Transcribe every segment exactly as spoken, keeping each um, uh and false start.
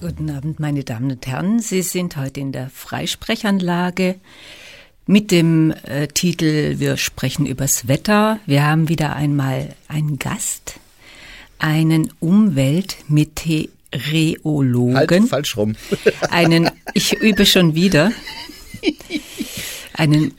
Guten Abend, meine Damen und Herren. Sie sind heute in der Freisprechanlage mit dem äh, Titel Wir sprechen übers Wetter. Wir haben wieder einmal einen Gast, einen Umweltmeteorologen. Halt, falsch rum. einen, ich übe schon wieder, einen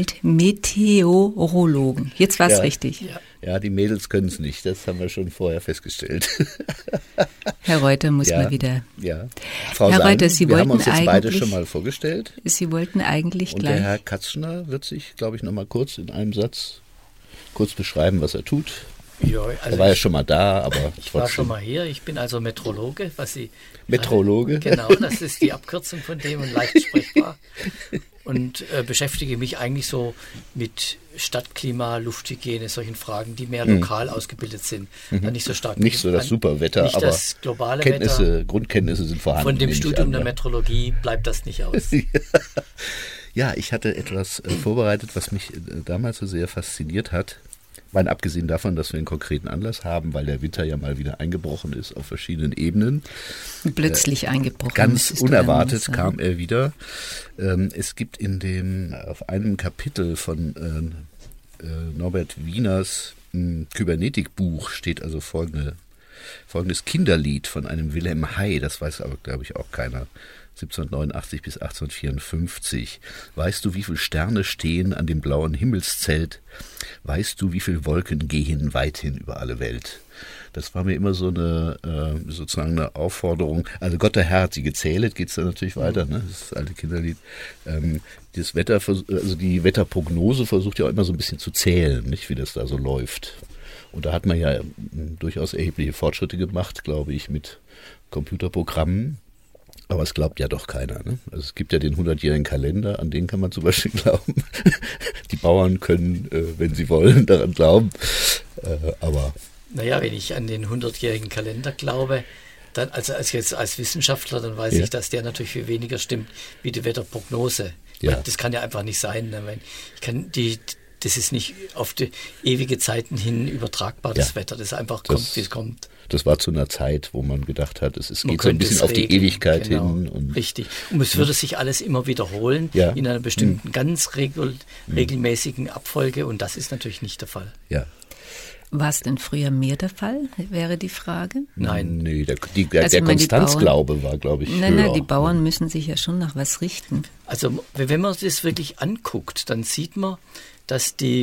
Umweltmeteorologen. Jetzt war es ja, richtig. Ja. ja, die Mädels können es nicht, das haben wir schon vorher festgestellt. Herr Reuter muss ja, mal wieder. Ja. Frau Herr Sein, Reuter, Sie wir wollten haben uns jetzt beide eigentlich, schon mal vorgestellt. Sie wollten eigentlich Und gleich. der Herr Katzschner wird sich, glaube ich, noch mal kurz in einem Satz kurz beschreiben, was er tut. Ja, also er war ja ich, schon mal da, aber ich trotzdem. war schon mal hier. Ich bin also Meteorologe, was Sie Meteorologe? Äh, genau, das ist die Abkürzung von dem und leicht sprechbar. Und äh, beschäftige mich eigentlich so mit Stadtklima, Lufthygiene, solchen Fragen, die mehr lokal mhm. ausgebildet sind. Mhm. Nicht so stark. Nicht so das Superwetter, nicht aber das globale Kenntnisse, Wetter. Grundkenntnisse sind vorhanden. Von dem Studium der Meteorologie bleibt das nicht aus. Ja, ich hatte etwas äh, vorbereitet, was mich äh, damals so sehr fasziniert hat. Weil abgesehen davon, dass wir einen konkreten Anlass haben, weil der Winter ja mal wieder eingebrochen ist auf verschiedenen Ebenen. Plötzlich äh, eingebrochen. Ganz unerwartet kam er wieder. Ähm, es gibt in dem, auf einem Kapitel von äh, äh, Norbert Wieners äh, Kybernetikbuch steht also folgende, folgendes Kinderlied von einem Wilhelm Hay, das weiß aber, glaube ich, auch keiner. siebzehnhundertneunundachtzig bis achtzehnhundertvierundfünfzig. Weißt du, wie viele Sterne stehen an dem blauen Himmelszelt? Weißt du, wie viele Wolken gehen weithin über alle Welt? Das war mir immer so eine, äh, sozusagen eine Aufforderung. Also Gott der Herr hat sie gezählt, geht's dann natürlich weiter, ne? Das ist das alte Kinderlied. Ähm, das Wetter, also die Wetterprognose versucht ja auch immer so ein bisschen zu zählen, nicht, wie das da so läuft. Und da hat man ja durchaus erhebliche Fortschritte gemacht, glaube ich, mit Computerprogrammen. Aber es glaubt ja doch keiner. Ne? Also es gibt ja den hundertjährigen Kalender, an den kann man zum Beispiel glauben. Die Bauern können, äh, wenn sie wollen, daran glauben. Äh, aber naja, wenn ich an den hundertjährigen Kalender glaube, dann, also als jetzt als Wissenschaftler, dann weiß ja. ich, dass der natürlich viel weniger stimmt wie die Wetterprognose. Ja. Das kann ja einfach nicht sein. Ne? Ich kann die, das ist nicht auf die ewige Zeiten hin übertragbar, das ja. Wetter. Das einfach kommt, das, wie es kommt. Das war zu einer Zeit, wo man gedacht hat, es, es man geht so ein bisschen auf die regeln. Ewigkeit genau. hin. Und richtig. Und es würde sich alles immer wiederholen ja. in einer bestimmten mhm. ganz regel, mhm. regelmäßigen Abfolge. Und das ist natürlich nicht der Fall. Ja. War es denn früher mehr der Fall, wäre die Frage? Nein. Nee, der, die, der, also der Konstanzglaube Bauern, war, glaube ich, nein, höher. Nein, die Bauern müssen sich ja schon nach was richten. Also wenn man das wirklich anguckt, dann sieht man, dass die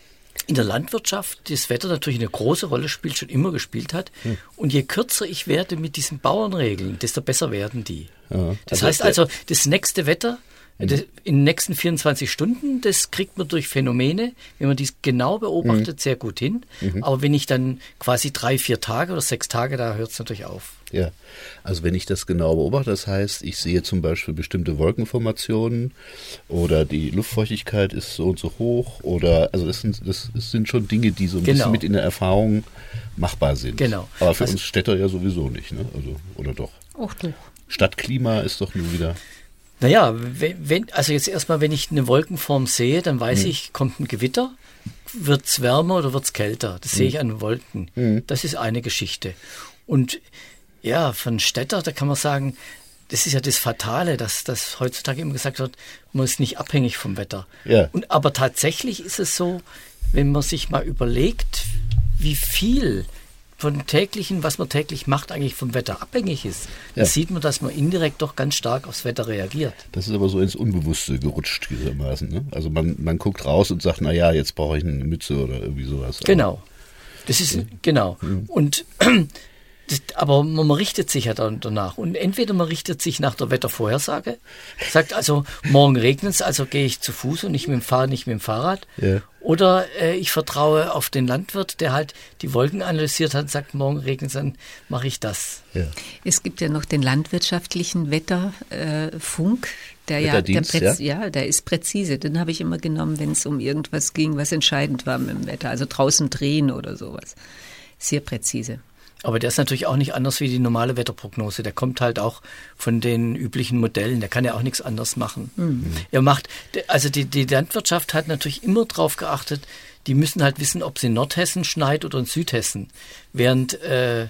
in der Landwirtschaft das Wetter natürlich eine große Rolle spielt, schon immer gespielt hat. Hm. Und je kürzer ich werde mit diesen Bauernregeln, desto besser werden die. Ja, das also heißt also, das nächste Wetter hm. das, in den nächsten vierundzwanzig Stunden, das kriegt man durch Phänomene, wenn man dies genau beobachtet, hm. sehr gut hin. Mhm. Aber wenn ich dann quasi drei, vier Tage oder sechs Tage, da hört es natürlich auf. Ja, also wenn ich das genau beobachte, das heißt, ich sehe zum Beispiel bestimmte Wolkenformationen oder die Luftfeuchtigkeit ist so und so hoch oder, also das sind, das sind schon Dinge, die so ein genau. bisschen mit in der Erfahrung machbar sind. Genau. Aber für also, uns Städter ja sowieso nicht, ne? Also, oder doch? Auch doch. Stadtklima ist doch nur wieder... Naja, wenn, wenn, also jetzt erstmal, wenn ich eine Wolkenform sehe, dann weiß hm. ich, kommt ein Gewitter, wird es wärmer oder wird es kälter. Das hm. sehe ich an den Wolken. Hm. Das ist eine Geschichte. Und ja, von Städter, da kann man sagen, das ist ja das Fatale, dass, dass heutzutage immer gesagt wird, man ist nicht abhängig vom Wetter. Ja. Und, aber tatsächlich ist es so, wenn man sich mal überlegt, wie viel von täglichen, was man täglich macht, eigentlich vom Wetter abhängig ist, ja. dann sieht man, dass man indirekt doch ganz stark aufs Wetter reagiert. Das ist aber so ins Unbewusste gerutscht gewissermaßen. Ne? Also man, man guckt raus und sagt, naja, jetzt brauche ich eine Mütze oder irgendwie sowas. Genau. Das ist, ja. genau. Mhm. Und Das, aber man richtet sich ja dann danach. Und entweder man richtet sich nach der Wettervorhersage, sagt also, morgen regnet es, also gehe ich zu Fuß und nicht mit dem Fahrrad, nicht mit dem Fahrrad. Ja. Oder äh, ich vertraue auf den Landwirt, der halt die Wolken analysiert hat und sagt, morgen regnet es, dann mache ich das. Ja. Es gibt ja noch den landwirtschaftlichen Wetterfunk. Äh, Der, ja, der, Präz- ja? ja, der ist präzise. Den habe ich immer genommen, wenn es um irgendwas ging, was entscheidend war mit dem Wetter. Also draußen drehen oder sowas. Sehr präzise. Aber der ist natürlich auch nicht anders wie die normale Wetterprognose. Der kommt halt auch von den üblichen Modellen. Der kann ja auch nichts anderes machen. Mhm. Er macht, also die, die Landwirtschaft hat natürlich immer darauf geachtet, die müssen halt wissen, ob es in Nordhessen schneit oder in Südhessen. Während äh,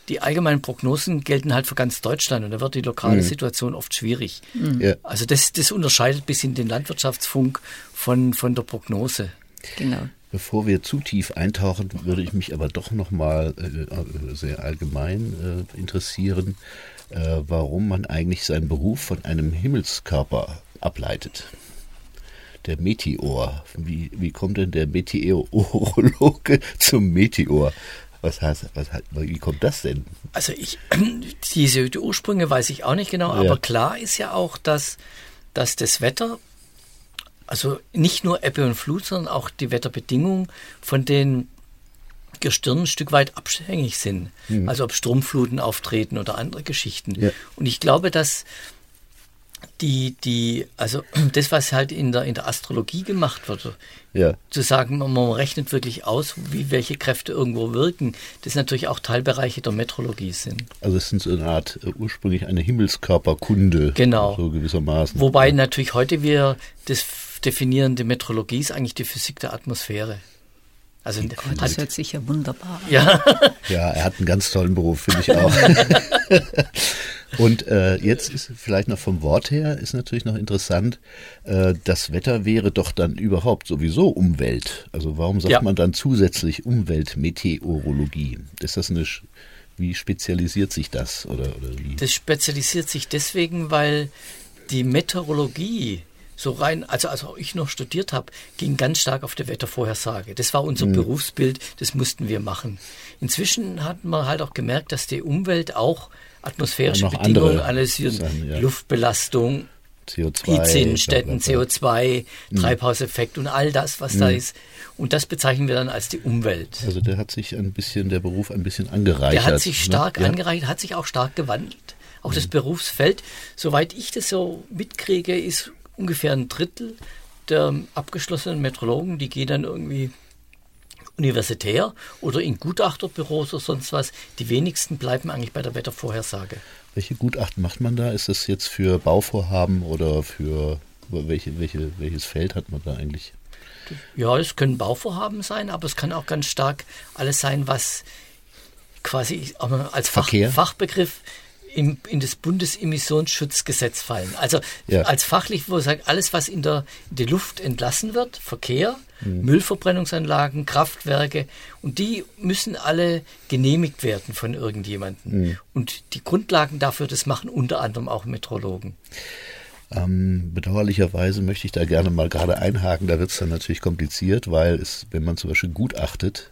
die allgemeinen Prognosen gelten halt für ganz Deutschland und da wird die lokale mhm. Situation oft schwierig. Mhm. Ja. Also das, das unterscheidet ein bisschen den Landwirtschaftsfunk von, von der Prognose. Genau. Bevor wir zu tief eintauchen, würde ich mich aber doch nochmal äh, sehr allgemein äh, interessieren, äh, warum man eigentlich seinen Beruf von einem Himmelskörper ableitet. Der Meteor. Wie, wie kommt denn der Meteorologe zum Meteor? Was heißt, was, wie kommt das denn? Also ich, diese die Ursprünge weiß ich auch nicht genau, ja. aber klar ist ja auch, dass, dass das Wetter, also nicht nur Ebbe und Flut, sondern auch die Wetterbedingungen von den Gestirnen ein Stück weit abhängig sind. Mhm. Also ob Sturmfluten auftreten oder andere Geschichten. Ja. Und ich glaube, dass die, die, also das, was halt in der, in der Astrologie gemacht wird, ja. zu sagen, man rechnet wirklich aus, wie welche Kräfte irgendwo wirken, das natürlich auch Teilbereiche der Meteorologie sind. Also es sind so eine Art äh, ursprünglich eine Himmelskörperkunde. Genau. So gewissermaßen. Wobei natürlich heute wir das definieren, die Meteorologie ist eigentlich die Physik der Atmosphäre. Also oh, das hat, hört sich ja wunderbar an. Ja. Ja, er hat einen ganz tollen Beruf, finde ich auch. Und äh, jetzt ist vielleicht noch vom Wort her, ist natürlich noch interessant, äh, das Wetter wäre doch dann überhaupt sowieso Umwelt. Also warum sagt ja. man dann zusätzlich Umweltmeteorologie? Ist das eine, wie spezialisiert sich das? Oder, oder wie? Das spezialisiert sich deswegen, weil die Meteorologie so rein, also als ich noch studiert habe, ging ganz stark auf die Wettervorhersage. Das war unser mhm. Berufsbild, das mussten wir machen. Inzwischen hat man halt auch gemerkt, dass die Umwelt auch atmosphärische ja, Bedingungen analysiert, ja. Luftbelastung, C O zwei, Hitze in Städten, C O zwei, mhm. Treibhauseffekt und all das, was mhm. da ist. Und das bezeichnen wir dann als die Umwelt. Also der hat sich ein bisschen, der Beruf ein bisschen angereichert. Der hat sich stark ne? angereichert, hat sich auch stark gewandelt. Auch mhm. das Berufsfeld, soweit ich das so mitkriege, ist ungefähr ein Drittel der abgeschlossenen Meteorologen, die gehen dann irgendwie universitär oder in Gutachterbüros oder sonst was. Die wenigsten bleiben eigentlich bei der Wettervorhersage. Welche Gutachten macht man da? Ist das jetzt für Bauvorhaben oder für welche, welche, welches Feld hat man da eigentlich? Ja, es können Bauvorhaben sein, aber es kann auch ganz stark alles sein, was quasi als Fach, Fachbegriff In, in das Bundesemissionsschutzgesetz fallen. Also ja. als fachlich, wo man sagt, alles, was in, der, in die Luft entlassen wird, Verkehr, mhm. Müllverbrennungsanlagen, Kraftwerke, und die müssen alle genehmigt werden von irgendjemandem. Mhm. Und die Grundlagen dafür, das machen unter anderem auch Meteorologen. Ähm, bedauerlicherweise möchte ich da gerne mal gerade einhaken, da wird es dann natürlich kompliziert, weil es, wenn man zum Beispiel gutachtet,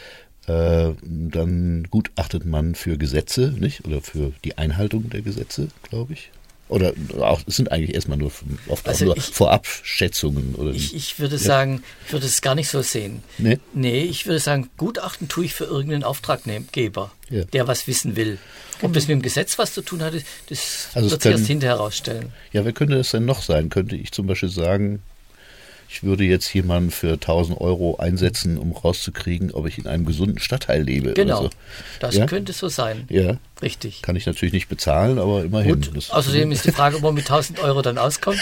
Äh, dann gutachtet man für Gesetze, nicht? Oder für die Einhaltung der Gesetze, glaube ich. Oder auch, es sind eigentlich erstmal nur oft also auch nur ich, Vorabschätzungen. Oder ich, ich würde ja. sagen, ich würde es gar nicht so sehen. Nee? Nee, ich würde sagen, Gutachten tue ich für irgendeinen Auftraggeber, ja. der was wissen will. Ob okay. das mit dem Gesetz was zu tun hat, das also wird sich erst hinterher herausstellen. Ja, wer könnte es denn noch sein? Könnte ich zum Beispiel sagen, ich würde jetzt jemanden für tausend Euro einsetzen, um rauszukriegen, ob ich in einem gesunden Stadtteil lebe. Genau, oder so. das ja? könnte so sein. Ja. Richtig. Kann ich natürlich nicht bezahlen, aber immerhin. Gut, außerdem ist die Frage, ob man mit tausend Euro dann auskommt.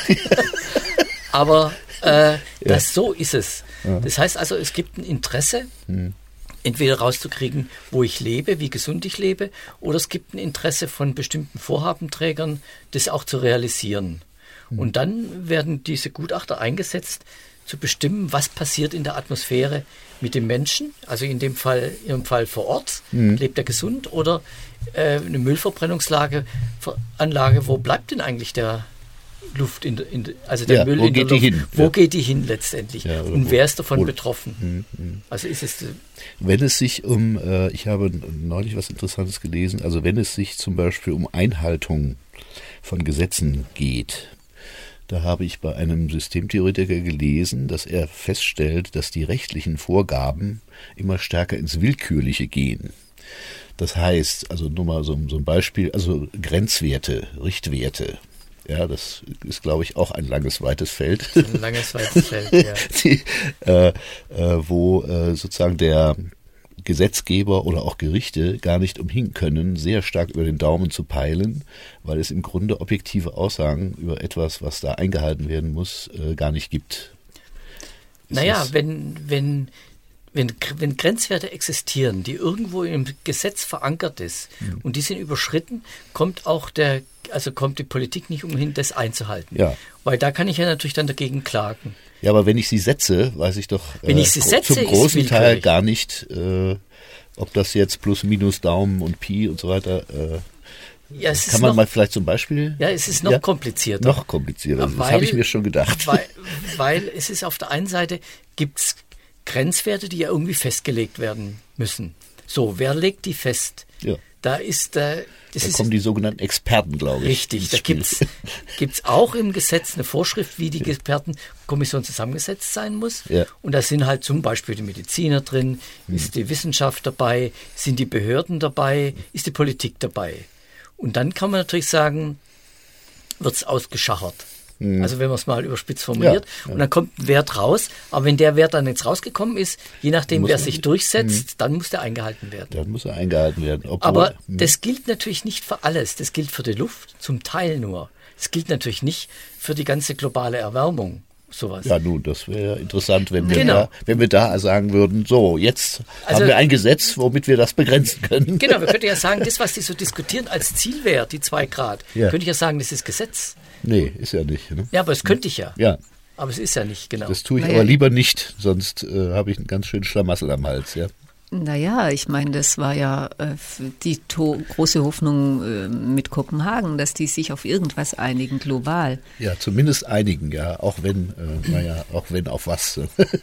aber äh, ja. das, so ist es. Ja. Das heißt also, es gibt ein Interesse, hm. entweder rauszukriegen, wo ich lebe, wie gesund ich lebe, oder es gibt ein Interesse von bestimmten Vorhabenträgern, das auch zu realisieren. Und dann werden diese Gutachter eingesetzt, zu bestimmen, was passiert in der Atmosphäre mit dem Menschen, also in dem Fall, in ihrem Fall vor Ort, mhm. lebt er gesund, oder äh, eine Müllverbrennungslage, Anlage, wo bleibt denn eigentlich der Luft, in, in, also der ja, Müll wo in geht der Luft, die hin? wo ja. geht die hin letztendlich? Ja, und wo, wer ist davon wo, betroffen? Mhm, mh. Also ist es... Wenn es sich um, äh, ich habe neulich was Interessantes gelesen, also wenn es sich zum Beispiel um Einhaltung von Gesetzen geht, da habe ich bei einem Systemtheoretiker gelesen, dass er feststellt, dass die rechtlichen Vorgaben immer stärker ins Willkürliche gehen. Das heißt, also nur mal so, so ein Beispiel, also Grenzwerte, Richtwerte. Ja, das ist, glaube ich, auch ein langes, weites Feld. Ein langes, weites Feld, ja. Die, äh, äh, wo äh, sozusagen der Gesetzgeber oder auch Gerichte gar nicht umhin können, sehr stark über den Daumen zu peilen, weil es im Grunde objektive Aussagen über etwas, was da eingehalten werden muss, äh, gar nicht gibt. Ist naja, wenn, wenn wenn, wenn Grenzwerte existieren, die irgendwo im Gesetz verankert ist mhm. und die sind überschritten, kommt auch der, also kommt die Politik nicht umhin, das einzuhalten. Ja. Weil da kann ich ja natürlich dann dagegen klagen. Ja, aber wenn ich sie setze, weiß ich doch wenn ich sie äh, setze, zum großen Teil gar nicht, äh, ob das jetzt plus, minus, Daumen und Pi und so weiter äh, ja, es kann ist man noch, mal vielleicht zum Beispiel... Ja, es ist noch ja, komplizierter. Noch komplizierter, das habe ich mir schon gedacht. Weil, weil es ist auf der einen Seite, gibt es Grenzwerte, die ja irgendwie festgelegt werden müssen. So, wer legt die fest? Ja. Da ist der... Das da ist, kommen die sogenannten Experten, glaube ich. Richtig, da gibt es auch im Gesetz eine Vorschrift, wie die Expertenkommission zusammengesetzt sein muss. Ja. Und da sind halt zum Beispiel die Mediziner drin, hm. ist die Wissenschaft dabei, sind die Behörden dabei, ist die Politik dabei. Und dann kann man natürlich sagen, wird es ausgeschachert. Mhm. Also wenn man es mal überspitzt formuliert. Ja, ja. Und dann kommt ein Wert raus. Aber wenn der Wert dann jetzt rausgekommen ist, je nachdem, wer sich durchsetzt, mh. dann muss der eingehalten werden. Dann muss er eingehalten werden. Obwohl, aber mh. das gilt natürlich nicht für alles. Das gilt für die Luft, zum Teil nur. Es gilt natürlich nicht für die ganze globale Erwärmung. Sowas. Ja, nun, das wäre interessant, wenn wir, genau. da, wenn wir da sagen würden, so, jetzt also, haben wir ein Gesetz, womit wir das begrenzen können. Genau, wir könnten ja sagen, das, was die so diskutieren als Zielwert, die zwei Grad, ja. könnte ich ja sagen, das ist Gesetz. Nee, ist ja nicht. Ne? Ja, aber das könnte ich ja. Ja. Aber es ist ja nicht, genau. Das tue ich naja. aber lieber nicht, sonst äh, habe ich einen ganz schönen Schlamassel am Hals, ja. Naja, ich meine, das war ja äh, die to- große Hoffnung äh, mit Kopenhagen, dass die sich auf irgendwas einigen, global. Ja, zumindest einigen, ja, auch wenn, äh, naja, auch wenn auf was.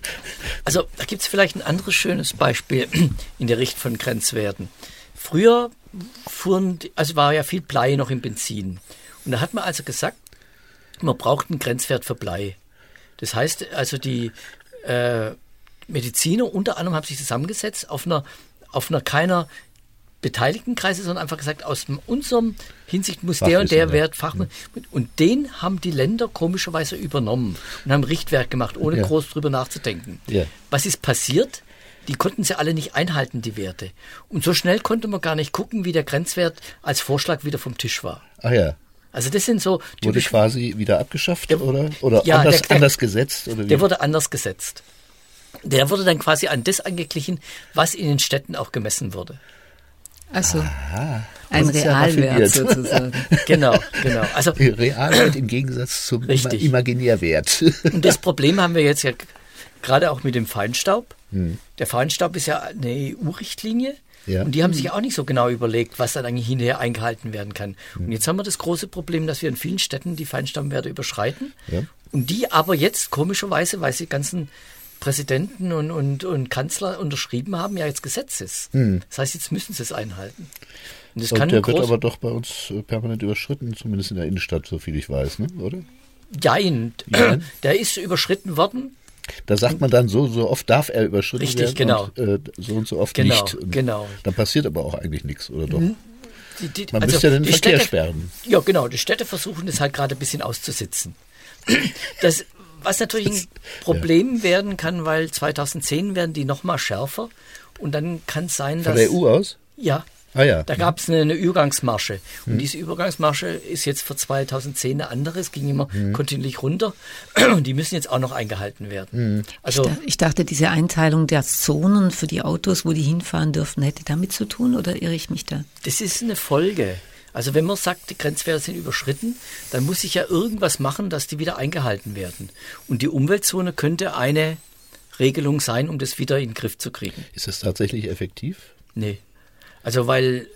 Also da gibt es vielleicht ein anderes schönes Beispiel in der Richtung von Grenzwerten. Früher fuhren, also war ja viel Blei noch im Benzin. Und da hat man also gesagt, man braucht einen Grenzwert für Blei. Das heißt also die äh, Mediziner unter anderem haben sich zusammengesetzt auf einer, auf einer keiner beteiligten Kreise, sondern einfach gesagt, aus unserem Hinsicht muss der und der Wert Fachmann. Ja. Und den haben die Länder komischerweise übernommen und haben Richtwert gemacht, ohne ja. groß drüber nachzudenken. Ja. Was ist passiert? Die konnten sie alle nicht einhalten, die Werte. Und so schnell konnte man gar nicht gucken, wie der Grenzwert als Vorschlag wieder vom Tisch war. Ach ja. Also das sind so... Wurde quasi wieder abgeschafft der, oder, oder ja, anders, der, der, anders gesetzt? Oder wie? Der wurde anders gesetzt. Der wurde dann quasi an das angeglichen, was in den Städten auch gemessen wurde. Also ein Realwert ja sozusagen. Genau, genau. Also Realwert im Gegensatz zum richtig. Imaginärwert. Und das Problem haben wir jetzt ja gerade auch mit dem Feinstaub. Hm. Der Feinstaub ist ja eine E U-Richtlinie. Ja. Und die haben sich auch nicht so genau überlegt, was dann eigentlich hinterher eingehalten werden kann. Hm. Und jetzt haben wir das große Problem, dass wir in vielen Städten die Feinstaubwerte überschreiten. Ja. Und die aber jetzt komischerweise, weil sie ganzen Präsidenten und, und, und Kanzler unterschrieben haben, ja jetzt Gesetz ist. Hm. Das heißt, jetzt müssen sie es einhalten. Und, das und kann der wird aber doch bei uns permanent überschritten, zumindest in der Innenstadt, so viel ich weiß, ne? Oder? Jein. Ja. Der ist überschritten worden. Da sagt man dann, so so oft darf er überschritten Richtig, werden genau. und äh, so und so oft genau, nicht. Und genau. Dann passiert aber auch eigentlich nichts, oder doch? Die, die, man also müsste ja den die Verkehr Städte, sperren. Ja, genau. Die Städte versuchen das halt gerade ein bisschen auszusitzen. Das, was natürlich ein Problem ja. werden kann, weil zweitausendzehn werden die nochmal schärfer und dann kann es sein, dass... Von der E U aus? Ja. Ah, ja. Da gab es eine, eine Übergangsmasche. Und hm. diese Übergangsmasche ist jetzt für zweitausendzehn eine andere. Es ging immer hm. kontinuierlich runter. Und die müssen jetzt auch noch eingehalten werden. Hm. Also, ich dachte, diese Einteilung der Zonen für die Autos, wo die hinfahren dürfen, hätte damit zu tun, oder irre ich mich da? Das ist eine Folge. Also wenn man sagt, die Grenzwerte sind überschritten, dann muss ich ja irgendwas machen, dass die wieder eingehalten werden. Und die Umweltzone könnte eine Regelung sein, um das wieder in den Griff zu kriegen. Ist das tatsächlich effektiv? Nee. Also weil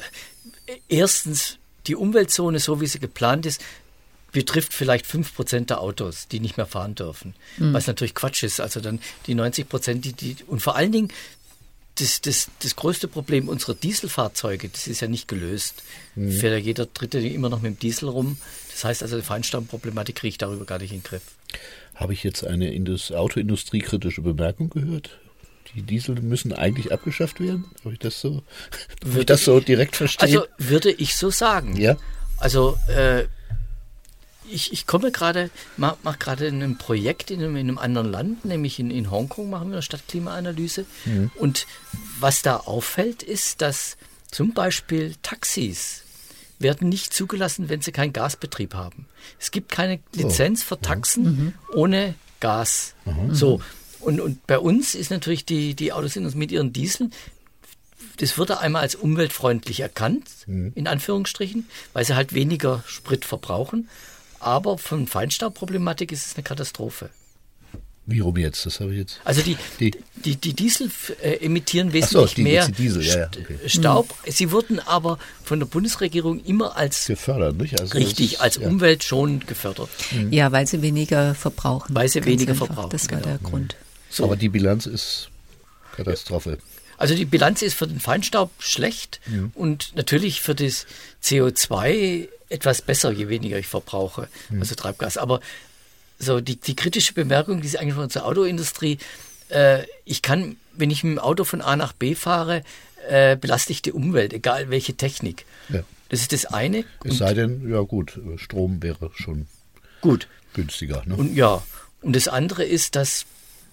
erstens die Umweltzone, so wie sie geplant ist, betrifft vielleicht fünf Prozent der Autos, die nicht mehr fahren dürfen. Mhm. Was natürlich Quatsch ist. Also dann die neunzig Prozent, die, die und vor allen Dingen das, das, das größte Problem unserer Dieselfahrzeuge, das ist ja nicht gelöst. Mhm. Fährt ja jeder Dritte immer noch mit dem Diesel rum. Das heißt also, die Feinstaubproblematik kriege ich darüber gar nicht in den Griff. Habe ich jetzt eine Indus- autoindustriekritische Bemerkung gehört? Die Diesel müssen eigentlich abgeschafft werden? Habe ich das so, würde ich das so direkt verstehen? Also würde ich so sagen. Ja. Also äh, ich, ich komme gerade, mache mach gerade ein Projekt in einem, in einem anderen Land, nämlich in, in Hongkong machen wir eine Stadtklimaanalyse. Mhm. Und was da auffällt, ist, dass zum Beispiel Taxis werden nicht zugelassen, wenn sie keinen Gasbetrieb haben. Es gibt keine Lizenz für Taxen mhm. ohne Gas. Mhm. So. Und, und bei uns ist natürlich die, die Autos mit ihren Dieseln, das wird einmal als umweltfreundlich erkannt, mhm. in Anführungsstrichen, weil sie halt weniger Sprit verbrauchen. Aber von Feinstaubproblematik ist es eine Katastrophe. Wie rum jetzt? Das habe ich jetzt. Also die, die, die, die Diesel äh, emittieren wesentlich so, die, mehr die Diesel, ja, ja, okay. Staub. Mhm. Sie wurden aber von der Bundesregierung immer als gefördert, nicht? Also richtig, ist, als ja. umweltschonend gefördert. Mhm. Ja, weil sie weniger verbrauchen. Weil sie weniger einfach. verbrauchen. Das war genau. der mhm. Grund. So. Aber die Bilanz ist Katastrophe. Also die Bilanz ist für den Feinstaub schlecht mhm. und natürlich für das C O zwei etwas besser, je weniger ich verbrauche, mhm. also Treibgas. Aber so die, die kritische Bemerkung, die ist eigentlich von unserer Autoindustrie, äh, ich kann, wenn ich mit dem Auto von A nach B fahre, äh, belaste ich die Umwelt, egal welche Technik. Ja. Das ist das eine. Es sei denn, ja gut, Strom wäre schon gut. günstiger. Ne? Und ja, und das andere ist, dass,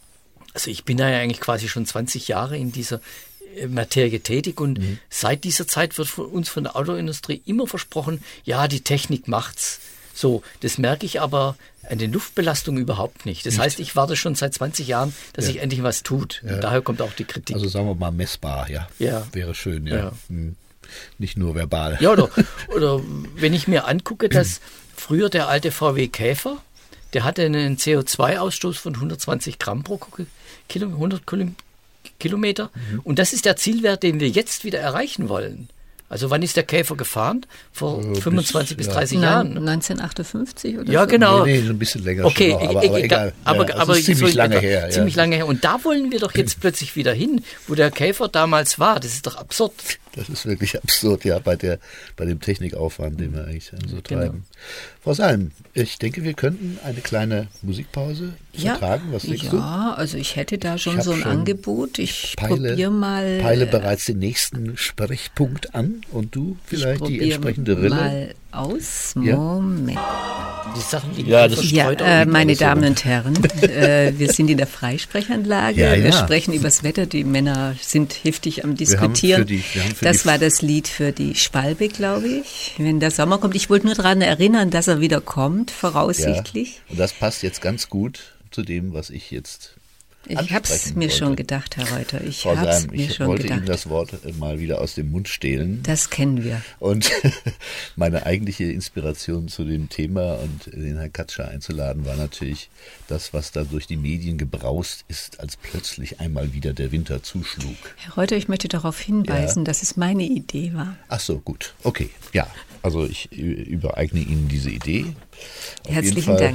also ich bin da ja eigentlich quasi schon zwanzig Jahre in dieser Materie tätig und mhm. seit dieser Zeit wird von uns von der Autoindustrie immer versprochen, ja, die Technik macht's. So, das merke ich aber an den Luftbelastungen überhaupt nicht. Das nicht. heißt, ich warte schon seit zwanzig Jahren, dass ja. sich endlich was tut. Ja. Und daher kommt auch die Kritik. Also sagen wir mal messbar, ja. ja. Wäre schön, ja. ja. Hm. Nicht nur verbal. Ja, oder, oder wenn ich mir angucke, dass früher der alte V W Käfer, der hatte einen C O zwei Ausstoß von hundertzwanzig Gramm pro Kilo, hundert Kilometer. Mhm. Und das ist der Zielwert, den wir jetzt wieder erreichen wollen. Also wann ist der Käfer gefahren? Vor äh, fünfundzwanzig bis, bis dreißig ja. Jahren? neunzehnhundertachtundfünfzig oder ja, so? genau. Nee, nee, ein bisschen länger okay, schon noch, aber, ich, aber ich, egal. Aber, ja, aber ist ziemlich so lange etwa, her. Ziemlich ja. lange her. Und da wollen wir doch jetzt plötzlich wieder hin, wo der Käfer damals war. Das ist doch absurd. Das ist wirklich absurd, ja, bei, der, bei dem Technikaufwand, den wir eigentlich so treiben. Genau. Frau Salm, ich denke, wir könnten eine kleine Musikpause ja, vertragen. Was denkst ja, du? Ja, also ich hätte da schon so ein schon Angebot. Ich probiere mal. Peile bereits den nächsten Sprechpunkt an und du vielleicht die entsprechende Rille. Mal aus. Moment. Ja. Die Sachen liegen ja, das ja äh, meine Damen und Herren, äh, wir sind in der Freisprechanlage. Ja, ja. Wir sprechen über das Wetter. Die Männer sind heftig am Diskutieren. Wir haben für die, wir haben für das die war das Lied für die Schwalbe, glaube ich. Wenn der Sommer kommt. Ich wollte nur daran erinnern, dass er wieder kommt, voraussichtlich. Ja, und das passt jetzt ganz gut zu dem, was ich jetzt Ich habe es mir wollte. schon gedacht, Herr Reuter. Ich Frau hab's Salm, mir ich schon wollte gedacht. Ihnen das Wort mal wieder aus dem Mund stehlen. Das kennen wir. Und meine eigentliche Inspiration zu dem Thema und den Herrn Katscher einzuladen, war natürlich das, was da durch die Medien gebraust ist, als plötzlich einmal wieder der Winter zuschlug. Herr Reuter, ich möchte darauf hinweisen, ja. dass es meine Idee war. Ach so, gut. Okay, ja. Also ich übereigne Ihnen diese Idee. Auf Herzlichen Dank.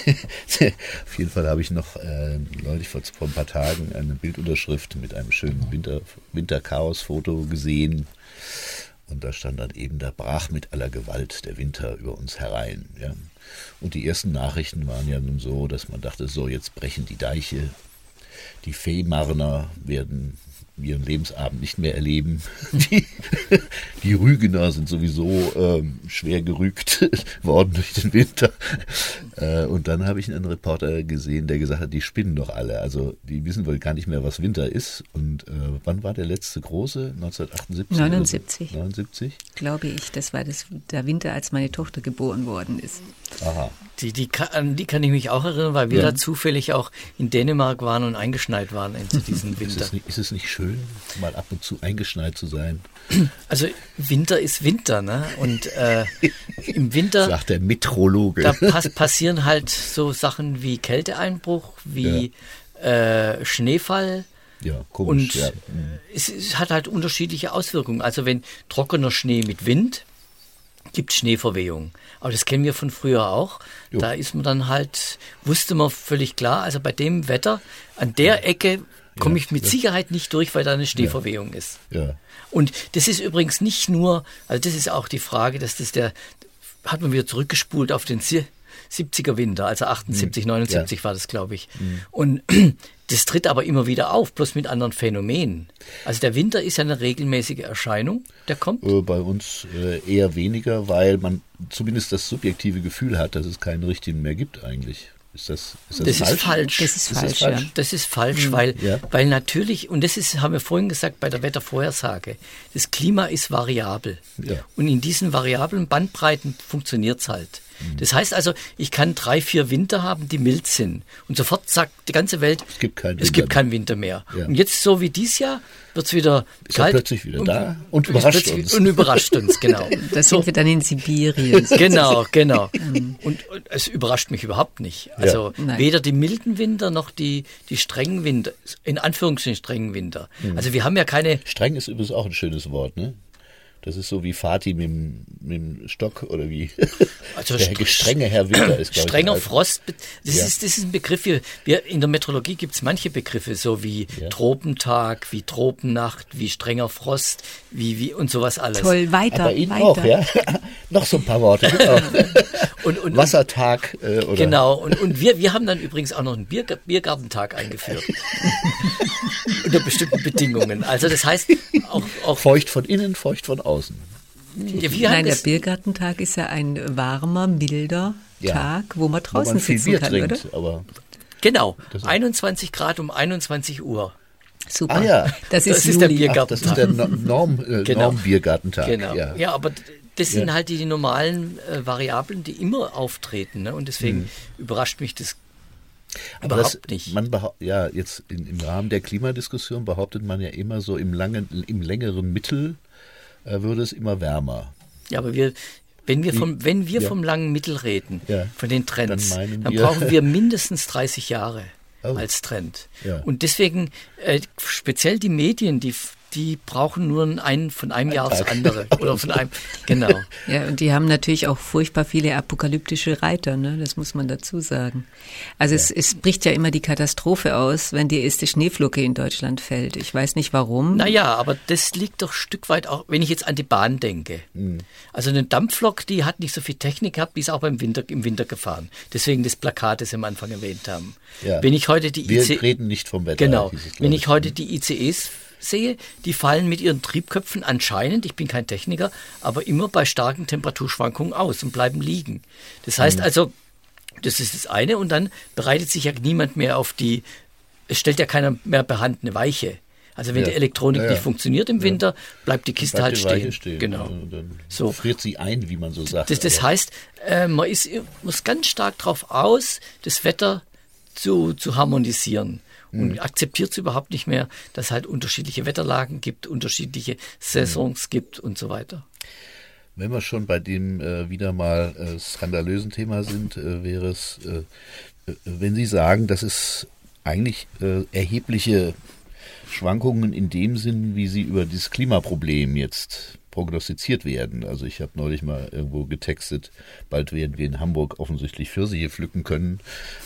Auf jeden Fall habe ich noch äh, neulich vor, vor ein paar Tagen eine Bildunterschrift mit einem schönen Winter, Winterchaos-Foto gesehen. Und da stand dann eben, da brach mit aller Gewalt der Winter über uns herein. Ja. Und die ersten Nachrichten waren ja nun so, dass man dachte, so jetzt brechen die Deiche, die Fehmarner werden ihren Lebensabend nicht mehr erleben. Die, die Rügener sind sowieso ähm, schwer gerügt worden durch den Winter. Äh, und dann habe ich einen Reporter gesehen, der gesagt hat, die spinnen doch alle. Also die wissen wohl gar nicht mehr, was Winter ist. Und äh, wann war der letzte große? neunzehnhundertachtundsiebzig? neunundsiebzig. neunundsiebzig? Glaube ich. Das war das, der Winter, als meine Tochter geboren worden ist. Aha. Die, die, an die kann ich mich auch erinnern, weil wir ja. da zufällig auch in Dänemark waren und eingeschneit waren in diesem Winter. Ist es, nicht, ist es nicht schön, mal ab und zu eingeschneit zu sein? Also Winter ist Winter, ne? Und äh, im Winter, sagt der Meteorologe, da pass, passieren halt so Sachen wie Kälteeinbruch, wie ja. äh, Schneefall. Ja, komisch. Und ja. es, es hat halt unterschiedliche Auswirkungen. Also wenn trockener Schnee mit Wind, gibt es Schneeverwehung. Aber das kennen wir von früher auch. Jo. Da ist man dann halt, wusste man völlig klar, also bei dem Wetter, an der ja. Ecke komme ja, ich mit ja. Sicherheit nicht durch, weil da eine Schneeverwehung ja. ist. Ja. Und das ist übrigens nicht nur, also das ist auch die Frage, dass das der, hat man wieder zurückgespult auf den siebziger Winter, also achtundsiebzig, neunundsiebzig ja. war das, glaube ich. Mhm. Und das tritt aber immer wieder auf, bloß mit anderen Phänomenen. Also der Winter ist ja eine regelmäßige Erscheinung, der kommt. Bei uns eher weniger, weil man zumindest das subjektive Gefühl hat, dass es keinen richtigen mehr gibt eigentlich. Ist das, ist das, das falsch? Ist falsch. Das ist, ist falsch, das falsch, ja. Das ist falsch, weil, ja. weil natürlich, und das ist, haben wir vorhin gesagt bei der Wettervorhersage, das Klima ist variabel. Ja. Und in diesen variablen Bandbreiten funktioniert es halt. Mhm. Das heißt also, ich kann drei, vier Winter haben, die mild sind. Und sofort sagt die ganze Welt, es gibt keinen es gibt keinen Winter mehr. Ja. Und jetzt, so wie dies Jahr, wird es wieder ist kalt. Ist plötzlich wieder und, da und überrascht uns. Und überrascht uns, genau. Da sind so. wir dann in Sibirien. Genau, genau. Und, und es überrascht mich überhaupt nicht. Also ja. weder die milden Winter noch die, die strengen Winter, in Anführungsstrichen strengen Winter. Mhm. Also wir haben ja keine... Streng ist übrigens auch ein schönes Wort, ne? Das ist so wie Vati mit dem, mit dem Stock oder wie also der st- strenge Herr Winter ist, glaube ich. Strenger Frost, das, ja. ist, das ist ein Begriff, wir, wir in der Meteorologie gibt es manche Begriffe, so wie ja. Tropentag, wie Tropennacht, wie strenger Frost, wie, wie und sowas alles. Toll, weiter, Aber Ihnen weiter. auch, ja? Noch so ein paar Worte. Genau. und, und, Wassertag. Äh, oder? Genau, und, und wir, wir haben dann übrigens auch noch einen Bier, Biergartentag eingeführt. Unter bestimmten Bedingungen. Also das heißt, auch, auch feucht von innen, feucht von außen. Ja, Nein, der Biergartentag ist ja ein warmer, milder ja. Tag, wo man draußen wo man sitzen Bier kann, trinkt, oder? Aber genau, einundzwanzig Grad um einundzwanzig Uhr. Super, ah, ja. das, das ist, ist der Biergartentag. Ach, das ist der Norm, äh, genau. Norm-Biergartentag. Genau. Ja. ja, aber das sind ja. halt die, die normalen äh, Variablen, die immer auftreten. Ne? Und deswegen hm. überrascht mich das Aber überhaupt das, nicht. Man behaupt, ja, jetzt in, im Rahmen der Klimadiskussion behauptet man ja immer so, im, langen, im längeren Mittel äh, würde es immer wärmer. Ja, aber wir, wenn wir, vom, wenn wir ja. vom langen Mittel reden, ja. von den Trends, dann, dann wir brauchen wir mindestens dreißig Jahre oh. als Trend. Ja. Und deswegen äh, speziell die Medien, die die brauchen nur einen von einem Ein Jahr Tag. aufs andere. Oder von einem, genau. Ja, und die haben natürlich auch furchtbar viele apokalyptische Reiter, ne? Das muss man dazu sagen. Also ja. es, es bricht ja immer die Katastrophe aus, wenn die erste Schneeflocke in Deutschland fällt. Ich weiß nicht warum. Naja, aber das liegt doch ein Stück weit auch, wenn ich jetzt an die Bahn denke. Mhm. Also eine Dampflok, die hat nicht so viel Technik gehabt, die ist auch beim Winter, im Winter gefahren. Deswegen das Plakat, das Sie am Anfang erwähnt haben. Ja. Wenn ich heute die Wir I C... reden nicht vom Wetter. Genau. Es, wenn ich heute die I C Es sehe, die fallen mit ihren Triebköpfen anscheinend, ich bin kein Techniker, aber immer bei starken Temperaturschwankungen aus und bleiben liegen. Das heißt mhm. also, das ist das eine und dann bereitet sich ja niemand mehr auf die, es stellt ja keiner mehr per Hand eine Weiche. Also wenn ja. die Elektronik ja, ja. nicht funktioniert im Winter, bleibt die Kiste bleibt halt die stehen. stehen. Genau. Ja, dann so. friert sie ein, wie man so sagt. Das, das heißt, äh, man ist, muss ganz stark darauf aus, das Wetter zu, zu harmonisieren. Und akzeptiert es überhaupt nicht mehr, dass es halt unterschiedliche Wetterlagen gibt, unterschiedliche Saisons mhm. gibt und so weiter. Wenn wir schon bei dem äh, wieder mal äh, skandalösen Thema sind, äh, wäre es, äh, wenn Sie sagen, dass es eigentlich äh, erhebliche Schwankungen in dem Sinn, wie sie über dieses Klimaproblem jetzt prognostiziert werden. Also ich habe neulich mal irgendwo getextet, bald werden wir in Hamburg offensichtlich Pfirsiche pflücken können.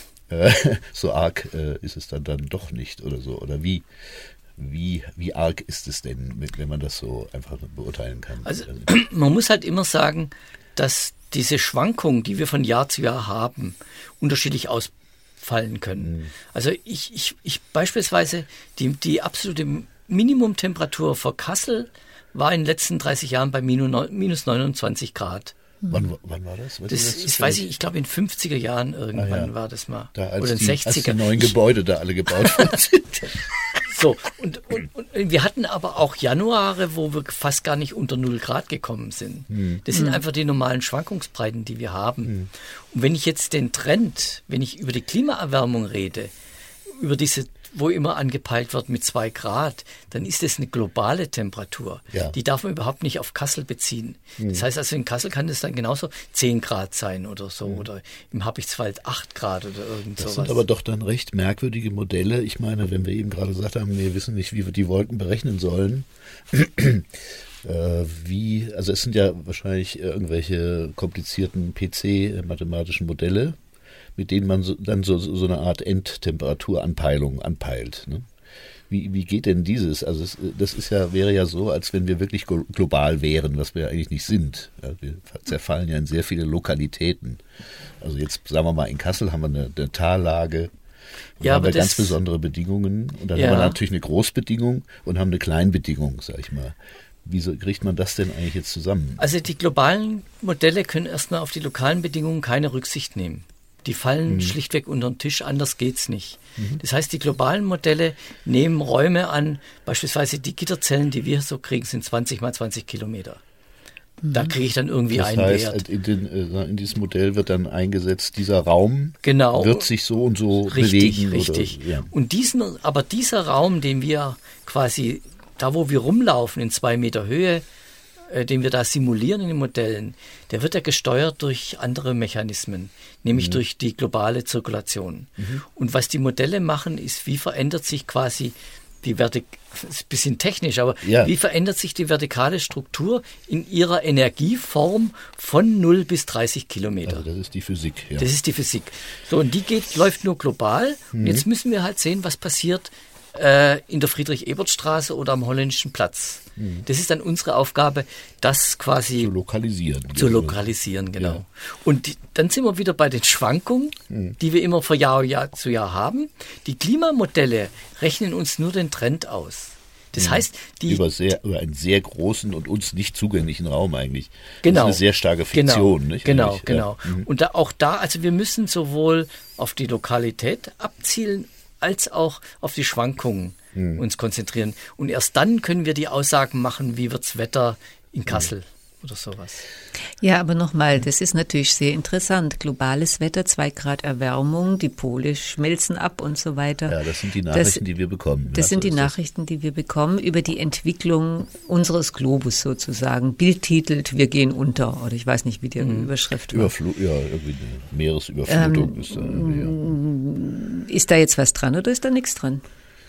So arg äh, ist es dann, dann doch nicht oder so. Oder wie, wie, wie arg ist es denn, wenn man das so einfach beurteilen kann? Also man muss halt immer sagen, dass diese Schwankungen, die wir von Jahr zu Jahr haben, unterschiedlich ausfallen können. Mhm. Also ich, ich, ich beispielsweise die, die absolute Minimumtemperatur vor Kassel war in den letzten dreißig Jahren bei minus neunundzwanzig Grad. Wann, wann war das? Weißt das, das, das weiß ich, ich glaube in fünfziger Jahren irgendwann ah, ja. war das mal. Da, als Oder in die, sechziger. Als die neuen Gebäude da alle gebaut worden sind. So, und, und, und wir hatten aber auch Januare, wo wir fast gar nicht unter null Grad gekommen sind. Hm. Das sind hm. einfach die normalen Schwankungsbreiten, die wir haben. Hm. Und wenn ich jetzt den Trend, wenn ich über die Klimaerwärmung rede, über diese, wo immer angepeilt wird mit zwei Grad, dann ist das eine globale Temperatur. Ja. Die darf man überhaupt nicht auf Kassel beziehen. Mhm. Das heißt also, in Kassel kann es dann genauso zehn Grad sein oder so, mhm. oder im Habichtswald acht Grad oder irgend das sowas. Das sind aber doch dann recht merkwürdige Modelle. Ich meine, wenn wir eben gerade gesagt haben, wir wissen nicht, wie wir die Wolken berechnen sollen, äh, wie, also es sind ja wahrscheinlich irgendwelche komplizierten P C-mathematischen Modelle, mit denen man so, dann so, so eine Art Endtemperaturanpeilung anpeilt. Ne? Wie, wie geht denn dieses? Also es, das ist ja, wäre ja so, als wenn wir wirklich global wären, was wir eigentlich nicht sind. Ja, wir zerfallen ja in sehr viele Lokalitäten. Also jetzt sagen wir mal, in Kassel haben wir eine, eine Tallage, und ja, haben wir das, ganz besondere Bedingungen. Und dann ja. haben wir natürlich eine Großbedingung und haben eine Kleinbedingung, sag ich mal. Wieso kriegt man das denn eigentlich jetzt zusammen? Also die globalen Modelle können erstmal auf die lokalen Bedingungen keine Rücksicht nehmen. Die fallen mhm. schlichtweg unter den Tisch, anders geht's nicht. Mhm. Das heißt, die globalen Modelle nehmen Räume an, beispielsweise die Gitterzellen, die wir so kriegen, sind zwanzig mal zwanzig Kilometer. Da kriege ich dann irgendwie das einen heißt, Wert. In, den, in dieses Modell wird dann eingesetzt, dieser Raum genau. wird sich so und so richtig, bewegen. Richtig, oder, ja. Und diesen, aber dieser Raum, den wir quasi, da wo wir rumlaufen, in zwei Meter Höhe, äh, den wir da simulieren in den Modellen, der wird ja gesteuert durch andere Mechanismen, nämlich mhm. durch die globale Zirkulation. Mhm. Und was die Modelle machen, ist, wie verändert sich quasi die Vertik, das ist ein bisschen technisch, aber ja. wie verändert sich die vertikale Struktur in ihrer Energieform von null bis dreißig Kilometer? Also das ist die Physik. Ja. Das ist die Physik. So, und die geht, läuft nur global. Mhm. Und jetzt müssen wir halt sehen, was passiert äh, in der Friedrich-Ebert-Straße oder am Holländischen Platz. Mhm. Das ist dann unsere Aufgabe, das quasi zu lokalisieren. Zu lokalisieren, genau. Ja. Und die, dann sind wir wieder bei den Schwankungen, mhm. die wir immer von Jahr, Jahr zu Jahr haben. Die Klimamodelle rechnen uns nur den Trend aus. Das mhm. heißt, die über, sehr, über einen sehr großen und uns nicht zugänglichen Raum eigentlich. Genau. Das ist eine sehr starke Fiktion. Genau, nicht, genau. Eigentlich? genau. Ja. Mhm. Und da, auch da, also wir müssen sowohl auf die Lokalität abzielen, als auch auf die Schwankungen mhm. uns konzentrieren. Und erst dann können wir die Aussagen machen, wie wird's Wetter in Kassel mhm. oder sowas. Ja, aber nochmal, das ist natürlich sehr interessant. Globales Wetter, zwei Grad Erwärmung, die Pole schmelzen ab und so weiter. Ja, das sind die Nachrichten, das, die wir bekommen. Das ja, sind so die Nachrichten, die wir bekommen über die Entwicklung unseres Globus sozusagen. Bild titelt, wir gehen unter. Oder ich weiß nicht, wie die mhm. Überschrift war. Überfl- ja, irgendwie eine Meeresüberflutung. Ähm, ist, da, ja. ist da jetzt was dran oder ist da nichts dran?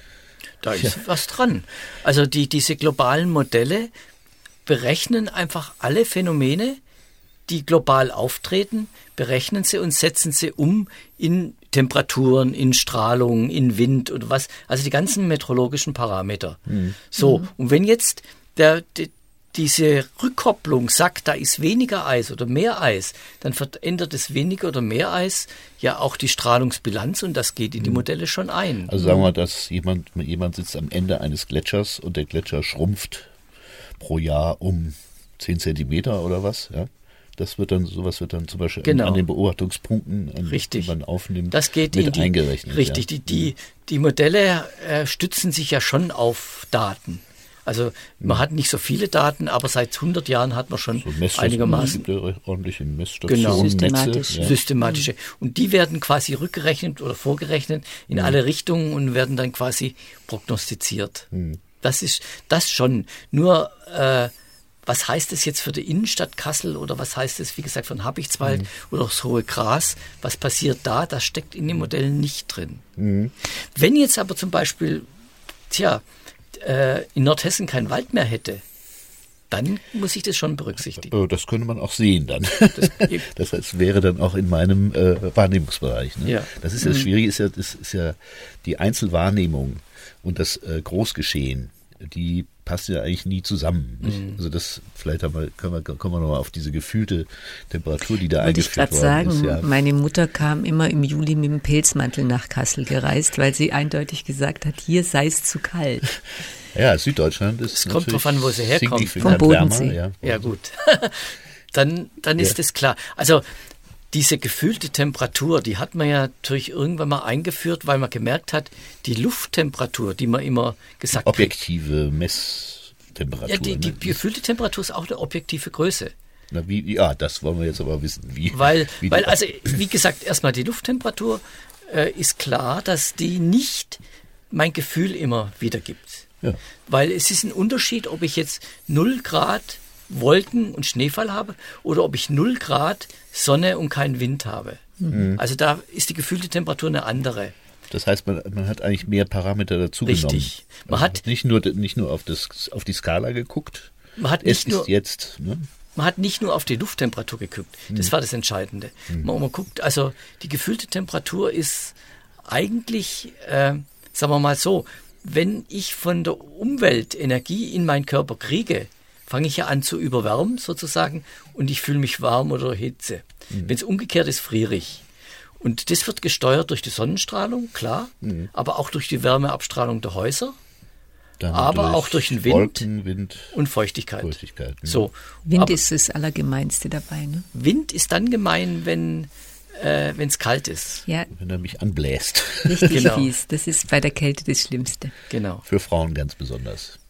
Da ist ja. was dran. Also die, diese globalen Modelle berechnen einfach alle Phänomene, die global auftreten, berechnen sie und setzen sie um in Temperaturen, in Strahlung, in Wind oder was, also die ganzen meteorologischen Parameter. Mhm. So, mhm. und wenn jetzt der, die, diese Rückkopplung sagt, da ist weniger Eis oder mehr Eis, dann verändert das weniger oder mehr Eis ja auch die Strahlungsbilanz und das geht in die Modelle schon ein. Also sagen wir, dass jemand, jemand sitzt am Ende eines Gletschers und der Gletscher schrumpft pro Jahr um zehn Zentimeter oder was, ja. Das wird dann, sowas wird dann zum Beispiel genau. an, an den Beobachtungspunkten, an, richtig. die man aufnimmt, das geht mit in die, eingerechnet. Richtig, ja. die, die, die Modelle äh, stützen sich ja schon auf Daten. Also man ja. hat nicht so viele Daten, aber seit hundert Jahren hat man schon so einigermaßen. Es gibt ja ordentliche Messstationen, genau. Systematisch. Netze, ja. Systematische. Und die werden quasi rückgerechnet oder vorgerechnet in ja. alle Richtungen und werden dann quasi prognostiziert. Mhm. Das ist das schon. Nur, äh, was heißt es jetzt für die Innenstadt Kassel oder was heißt es, wie gesagt, für den Habichtswald mhm. oder das Hohe Gras? Was passiert da? Das steckt in den Modellen nicht drin. Mhm. Wenn jetzt aber zum Beispiel, tja, äh, in Nordhessen kein Wald mehr hätte, dann muss ich das schon berücksichtigen. Das könnte man auch sehen dann. Das, das wäre dann auch in meinem äh, Wahrnehmungsbereich. Ne? Ja. Das ist ja das mhm. Schwierige, ist ja, das ist ja die Einzelwahrnehmung und das äh, Großgeschehen, die passt ja eigentlich nie zusammen. Mhm. Also das, vielleicht haben wir, können wir, kommen wir nochmal auf diese gefühlte Temperatur, die da eingeführt worden ist. Wollte ich gerade sagen, ja. Meine Mutter kam immer im Juli mit dem Pelzmantel nach Kassel gereist, weil sie eindeutig gesagt hat, hier sei es zu kalt. Ja, Süddeutschland ist es kommt drauf an, wo sie herkommt. Vom Bodensee. Wärmer, ja. ja gut, dann, dann ist es ja. klar. Also diese gefühlte Temperatur, die hat man ja natürlich irgendwann mal eingeführt, weil man gemerkt hat, die Lufttemperatur, die man immer gesagt hat. Objektive Messtemperatur. Ja, die, die ne? gefühlte Temperatur ist auch eine objektive Größe. Na, wie, ja, das wollen wir jetzt aber wissen. Wie, weil, wie weil also, wie gesagt, erstmal die Lufttemperatur äh, ist klar, dass die nicht mein Gefühl immer wiedergibt. Ja. Weil es ist ein Unterschied, ob ich jetzt null Grad Wolken und Schneefall habe oder ob ich null Grad Sonne und keinen Wind habe. Mhm. Also da ist die gefühlte Temperatur eine andere. Das heißt, man, man hat eigentlich mehr Parameter dazu Richtig. genommen. Richtig. Man also hat nicht nur, nicht nur auf, das, auf die Skala geguckt. Man hat nicht es nur, ist jetzt. Ne? Man hat nicht nur auf die Lufttemperatur geguckt. Das mhm. war das Entscheidende. Mhm. Man, man guckt, also die gefühlte Temperatur ist eigentlich, äh, sagen wir mal so, wenn ich von der Umwelt Energie in meinen Körper kriege, fange ich ja an zu überwärmen sozusagen und ich fühle mich warm oder Hitze. Mhm. Wenn es umgekehrt ist, friere ich. Und das wird gesteuert durch die Sonnenstrahlung, klar, mhm. aber auch durch die Wärmeabstrahlung der Häuser, Dann aber durch auch durch den Wind, Wolken, Wind und Feuchtigkeit. Feuchtigkeit ja. So, Wind ist das Allergemeinste dabei, ne? Wind ist dann gemein, wenn äh, wenn es kalt ist. Ja. Wenn er mich anbläst. Richtig genau. fies. Das ist bei der Kälte das Schlimmste. Genau. Für Frauen ganz besonders.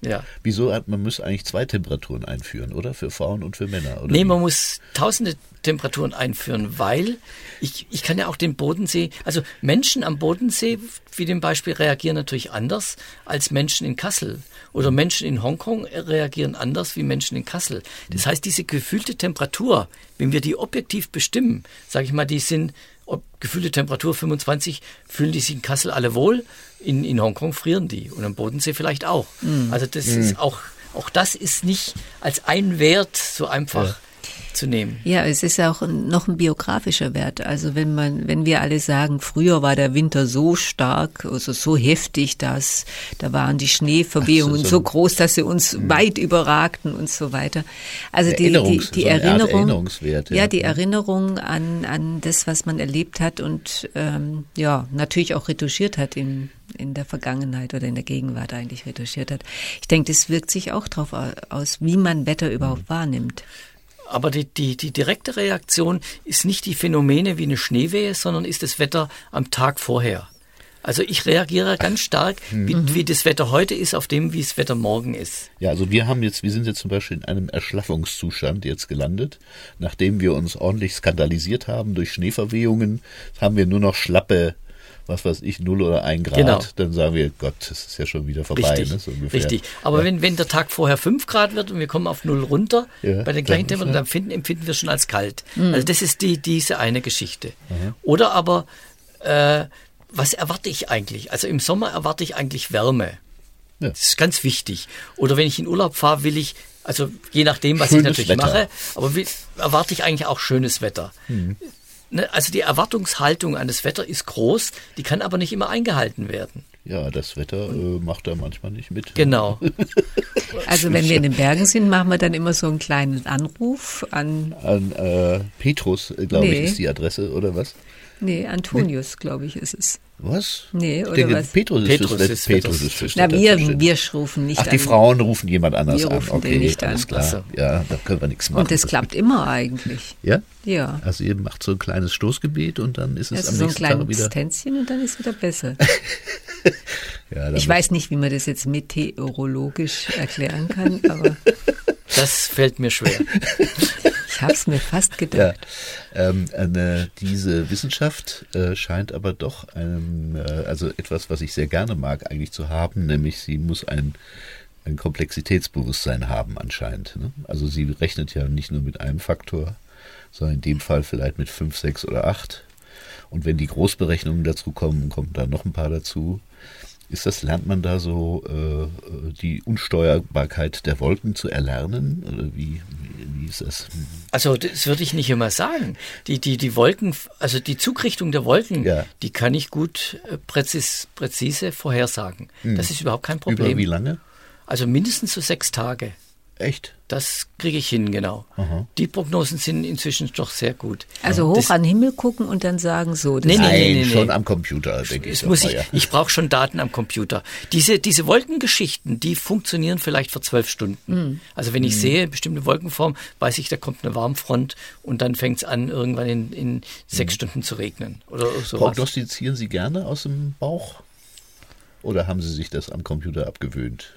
Ja. Wieso hat man muss eigentlich zwei Temperaturen einführen, oder? Für Frauen und für Männer, oder? Nee, wie? man muss tausende Temperaturen einführen, weil ich, ich kann ja auch den Bodensee, also Menschen am Bodensee, wie dem Beispiel, reagieren natürlich anders als Menschen in Kassel. Oder Menschen in Hongkong reagieren anders wie Menschen in Kassel. Das heißt, diese gefühlte Temperatur, wenn wir die objektiv bestimmen, sage ich mal, die sind ob gefühlte Temperatur fünfundzwanzig, fühlen die sich in Kassel alle wohl, in, in Hongkong frieren die und am Bodensee vielleicht auch. Mhm. Also das mhm. ist auch, auch das ist nicht als ein Wert so einfach ja. zu nehmen. Ja, es ist auch noch ein biografischer Wert. Also wenn man, wenn wir alle sagen, früher war der Winter so stark, also so heftig, dass da waren die Schneeverwehungen so, so, so groß, dass sie uns mh. weit überragten und so weiter. Also die, die, die so Erinnerung, ja. ja, die Erinnerung an, an das, was man erlebt hat und ähm, ja, natürlich auch retuschiert hat in in der Vergangenheit oder in der Gegenwart eigentlich retuschiert hat. Ich denke, das wirkt sich auch darauf aus, wie man Wetter überhaupt mhm. wahrnimmt. Aber die, die, die direkte Reaktion ist nicht die Phänomene wie eine Schneewehe, sondern ist das Wetter am Tag vorher. Also ich reagiere ganz stark, wie, mhm. wie das Wetter heute ist, auf dem, wie das Wetter morgen ist. Ja, also wir haben jetzt, wir sind jetzt zum Beispiel in einem Erschlaffungszustand jetzt gelandet. Nachdem wir uns ordentlich skandalisiert haben durch Schneeverwehungen, haben wir nur noch schlappe, was weiß ich, null oder ein Grad, genau. Dann sagen wir, Gott, das ist ja schon wieder vorbei. Richtig, ne, so ungefähr. Richtig. Aber ja. wenn, wenn der Tag vorher fünf Grad wird und wir kommen auf null runter, ja, bei den gleichen Temperaturen, dann empfinden, empfinden wir schon als kalt. Mhm. Also das ist die, diese eine Geschichte. Mhm. Oder aber, äh, was erwarte ich eigentlich? Also im Sommer erwarte ich eigentlich Wärme. Ja. Das ist ganz wichtig. Oder wenn ich in Urlaub fahre, will ich, also je nachdem, was schönes ich natürlich Wetter. mache, aber will, erwarte ich eigentlich auch schönes Wetter. Mhm. Also die Erwartungshaltung an das Wetter ist groß, die kann aber nicht immer eingehalten werden. Ja, das Wetter äh, macht da manchmal nicht mit. Genau. Also wenn wir in den Bergen sind, machen wir dann immer so einen kleinen Anruf an... An äh, Petrus, glaube nee. ich, ist die Adresse, oder was? Nee, Antonius, nee. glaube ich, ist es. Was? Nee, oder denke, was? Petrus, Petrus ist, ist Petrus ist fürs Na, wir, wir rufen nicht Ach, an. die Frauen rufen jemand anders wir an. Rufen okay, den nicht alles an. klar. Also. Ja, da können wir nichts machen. Und das klappt immer eigentlich. Ja? Ja. Also ihr macht so ein kleines Stoßgebet und dann ist es also am so nächsten Tag wieder... so ein kleines Tänzchen und dann ist es wieder besser. ja, ich weiß nicht, wie man das jetzt meteorologisch erklären kann, aber... Das fällt mir schwer. Ich habe es mir fast gedacht. Ja, ähm, eine, diese Wissenschaft äh, scheint aber doch einem, äh, also etwas, was ich sehr gerne mag, eigentlich zu haben, nämlich sie muss ein, ein Komplexitätsbewusstsein haben anscheinend. Ne? Also sie rechnet ja nicht nur mit einem Faktor, sondern in dem Fall vielleicht mit fünf, sechs oder acht. Und wenn die Großberechnungen dazu kommen, kommen da noch ein paar dazu. Ist das, lernt man da so äh, die Unsteuerbarkeit der Wolken zu erlernen? Oder wie, wie, wie ist das? Also das würde ich nicht immer sagen. Die, die, die Wolken, also die Zugrichtung der Wolken, ja. die kann ich gut äh, präzis, präzise vorhersagen. Hm. Das ist überhaupt kein Problem. Über wie lange? Also mindestens so sechs Tage. Echt? Das kriege ich hin, genau. Aha. Die Prognosen sind inzwischen doch sehr gut. Also hoch das, an den Himmel gucken und dann sagen so. Das nee, nee, nee, nee, nee. Schon am Computer, denke ich. Muss ich ich brauche schon Daten am Computer. Diese, diese Wolkengeschichten, die funktionieren vielleicht für zwölf Stunden. Mhm. Also wenn ich mhm. sehe, bestimmte Wolkenform, weiß ich, da kommt eine Warmfront und dann fängt es an, irgendwann in, in sechs mhm. Stunden zu regnen. Oder sowas. Prognostizieren Sie gerne aus dem Bauch? Oder haben Sie sich das am Computer abgewöhnt?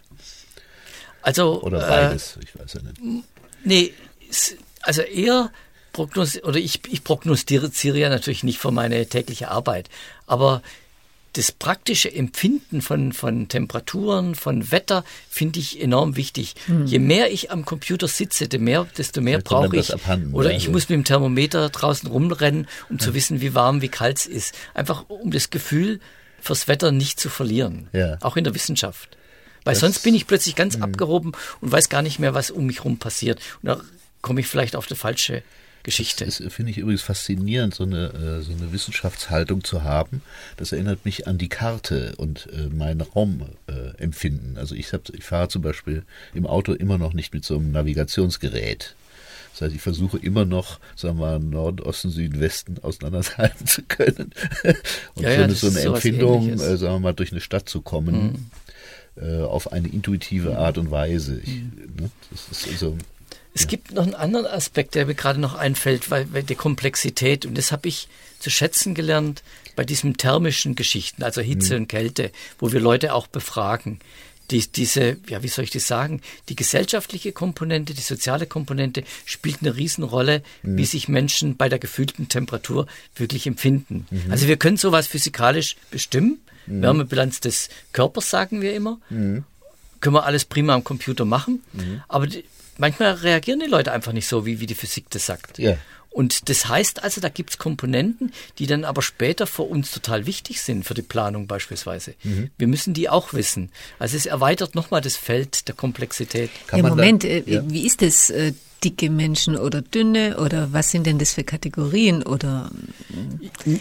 Also, oder beides, äh, ich weiß ja nicht. Nee, also eher Prognos oder ich, ich prognostiziere ja natürlich nicht für meine tägliche Arbeit, aber das praktische Empfinden von, von Temperaturen, von Wetter finde ich enorm wichtig. Hm. Je mehr ich am Computer sitze, desto mehr, desto mehr brauche ich. Abhanden, oder ja, ich also. muss mit dem Thermometer draußen rumrennen, um ja. zu wissen, wie warm, wie kalt es ist. Einfach um das Gefühl fürs Wetter nicht zu verlieren. Ja. Auch in der Wissenschaft. Weil das, sonst bin ich plötzlich ganz mh. abgehoben und weiß gar nicht mehr, was um mich rum passiert. Und da komme ich vielleicht auf die falsche Geschichte. Das finde ich übrigens faszinierend, so eine, so eine Wissenschaftshaltung zu haben. Das erinnert mich an die Karte und äh, mein Raumempfinden. Äh, also ich, hab, ich fahre zum Beispiel im Auto immer noch nicht mit so einem Navigationsgerät. Das heißt, ich versuche immer noch, sagen wir mal, Norden, Osten, Süden, Westen auseinanderhalten zu können. Und ja, so, ja, eine, so eine Empfindung, äh, sagen wir mal, durch eine Stadt zu kommen. Mhm. auf eine intuitive Art und Weise. Ich, ne, das ist also, es ja. gibt noch einen anderen Aspekt, der mir gerade noch einfällt, weil, weil die Komplexität, und das habe ich zu schätzen gelernt bei diesen thermischen Geschichten, also Hitze mhm. und Kälte, wo wir Leute auch befragen. die, diese, ja, wie soll ich das sagen, die gesellschaftliche Komponente, die soziale Komponente spielt eine Riesenrolle, mhm. wie sich Menschen bei der gefühlten Temperatur wirklich empfinden. Mhm. Also wir können sowas physikalisch bestimmen, mhm. Wärmebilanz des Körpers sagen wir immer, mhm. können wir alles prima am Computer machen, mhm. aber die, manchmal reagieren die Leute einfach nicht so, wie, wie die Physik das sagt. Ja. Und das heißt also, da gibt es Komponenten, die dann aber später für uns total wichtig sind, für die Planung beispielsweise. Mhm. Wir müssen die auch wissen. Also es erweitert nochmal das Feld der Komplexität. Kann ja, Moment, da, äh, ja. wie ist das? Äh, dicke Menschen oder dünne? Oder was sind denn das für Kategorien? Oder äh,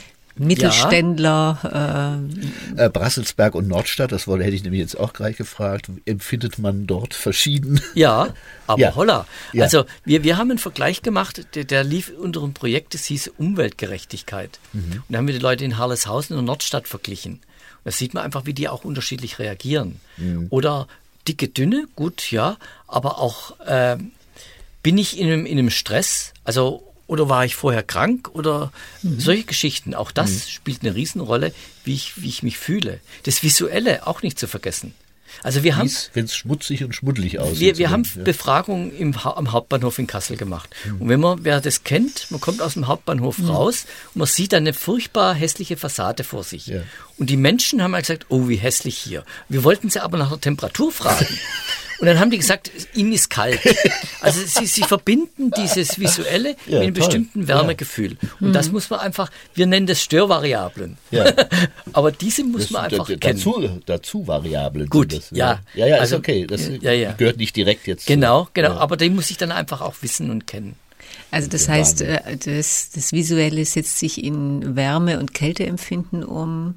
Mittelständler? Ja. Äh, Brasselsberg und Nordstadt, das wollte, hätte ich nämlich jetzt auch gleich gefragt. Empfindet man dort verschieden? Ja, aber ja. holla. Ja. Also wir, wir haben einen Vergleich gemacht, der, der lief unter einem Projekt, das hieß Umweltgerechtigkeit. Mhm. Und da haben wir die Leute in Harleshausen und Nordstadt verglichen. Und da sieht man einfach, wie die auch unterschiedlich reagieren. Mhm. Oder dicke, dünne, gut, ja, aber auch äh, bin ich in einem, in einem Stress, also oder war ich vorher krank oder mhm. solche Geschichten. Auch das mhm. spielt eine Riesenrolle, wie ich, wie ich mich fühle. Das Visuelle auch nicht zu vergessen. Also wir haben, wenn es schmutzig und schmuddelig aussieht. Wir, wir haben ja. Befragungen im, am Hauptbahnhof in Kassel gemacht. Mhm. Und wenn man, wer das kennt, man kommt aus dem Hauptbahnhof mhm. raus und man sieht eine furchtbar hässliche Fassade vor sich. Ja. Und die Menschen haben halt gesagt, oh, wie hässlich hier. Wir wollten sie aber nach der Temperatur fragen. Und dann haben die gesagt, ihnen ist kalt. Also sie, sie verbinden dieses Visuelle ja, mit einem toll. bestimmten Wärmegefühl. Ja. Und mhm. das muss man einfach, wir nennen das Störvariablen. Ja. Aber diese muss das, man einfach d- kennen. Dazu, dazu Variablen. Gut, das, ja. Ja, ja, also, ist okay. Das ja, ja. gehört nicht direkt jetzt. Genau, genau. Ja. Aber die muss ich dann einfach auch wissen und kennen. Also das heißt, das, das Visuelle setzt sich in Wärme- und Kälteempfinden um.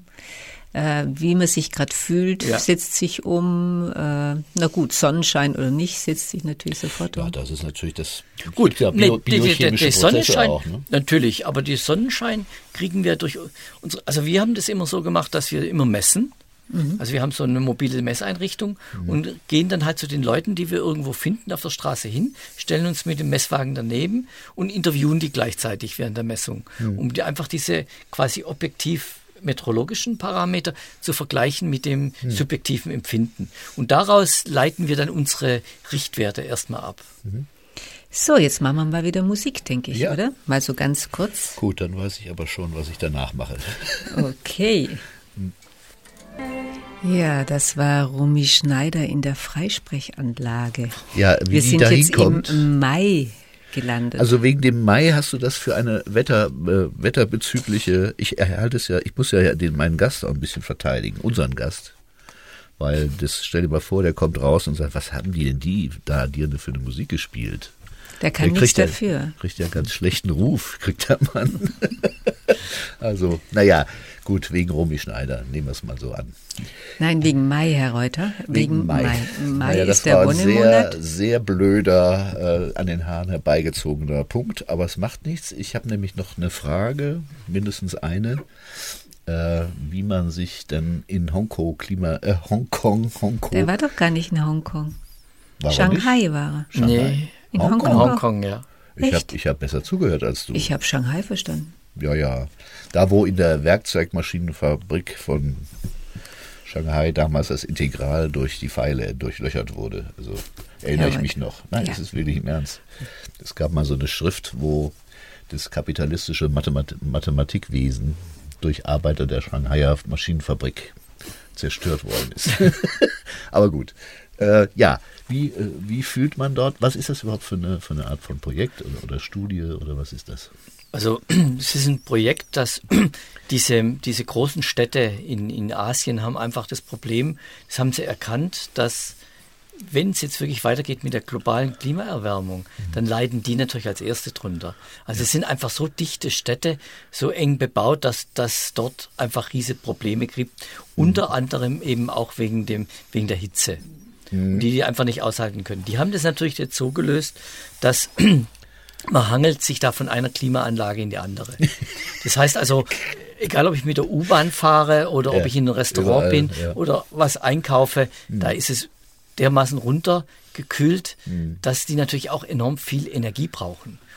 Wie man sich gerade fühlt, ja. setzt sich um. Äh, na gut, Sonnenschein oder nicht, setzt sich natürlich sofort um. Ja, das ist natürlich das gut. Ja, bio, nee, biochemische der, der Sonnenschein auch, ne? Natürlich, aber die Sonnenschein kriegen wir durch unsere. Also wir haben das immer so gemacht, dass wir immer messen. Mhm. Also wir haben so eine mobile Messeinrichtung mhm. und gehen dann halt zu den Leuten, die wir irgendwo finden, auf der Straße hin, stellen uns mit dem Messwagen daneben und interviewen die gleichzeitig während der Messung, mhm. um die einfach diese quasi objektiv meteorologischen Parameter zu vergleichen mit dem hm. subjektiven Empfinden. Und daraus leiten wir dann unsere Richtwerte erstmal ab. Mhm. So, jetzt machen wir mal wieder Musik, denke ich, ja. oder? Mal so ganz kurz. Gut, dann weiß ich aber schon, was ich danach mache. Okay. Ja, das war Romy Schneider in der Freisprechanlage. Ja, wie wir die sind da jetzt hinkommt. Im Mai gelandet. Also wegen dem Mai hast du das für eine Wetter, äh, wetterbezügliche, ich erhalte es ja, ich muss ja den, meinen Gast auch ein bisschen verteidigen, unseren Gast. Weil das, stell dir mal vor, der kommt raus und sagt, was haben die denn die da dir für eine Musik gespielt? Der kann der nichts ja, dafür. Kriegt ja ganz schlechten Ruf, kriegt der Mann. Also, naja, gut, wegen Romy Schneider, nehmen wir es mal so an. Nein, wegen Mai, Herr Reuter. Wegen, wegen Mai. Mai, Mai naja, ist der Wonnemonat. Das war ein sehr, sehr blöder, äh, an den Haaren herbeigezogener Punkt, aber es macht nichts. Ich habe nämlich noch eine Frage, mindestens eine, äh, wie man sich denn in Hongkong, Klima, äh, Hongkong, Hongkong. Der war doch gar nicht in Hongkong. Warum Shanghai nicht? war er. Shanghai. Nee, in Hongkong. Hongkong, Hongkong ja. Ich habe ich hab besser zugehört als du. Ich habe Shanghai verstanden. Ja, ja. Da, wo in der Werkzeugmaschinenfabrik von Shanghai damals das Integral durch die Pfeile durchlöchert wurde. Also erinnere ja, ich mich noch. Nein, ja. Das ist wirklich im Ernst. Es gab mal so eine Schrift, wo das kapitalistische Mathemat- Mathematikwesen durch Arbeiter der Shanghaier Maschinenfabrik zerstört worden ist. Aber gut. Äh, ja, wie, äh, wie fühlt man dort, was ist das überhaupt für eine, für eine Art von Projekt oder, oder Studie oder was ist das? Also es ist ein Projekt, das diese, diese großen Städte in, in Asien haben einfach das Problem, das haben sie erkannt, dass wenn es jetzt wirklich weitergeht mit der globalen Klimaerwärmung, mhm. dann leiden die natürlich als Erste drunter. Also es sind einfach so dichte Städte, so eng bebaut, dass dass dort einfach riesige Probleme gibt, mhm. unter anderem eben auch wegen dem wegen der Hitze, mhm. die die einfach nicht aushalten können. Die haben das natürlich jetzt so gelöst, dass man hangelt sich da von einer Klimaanlage in die andere. Das heißt also, egal ob ich mit der U-Bahn fahre oder ja, ob ich in einem Restaurant überall, bin ja. oder was einkaufe, mhm. da ist es dermaßen runtergekühlt, mhm. dass die natürlich auch enorm viel Energie brauchen.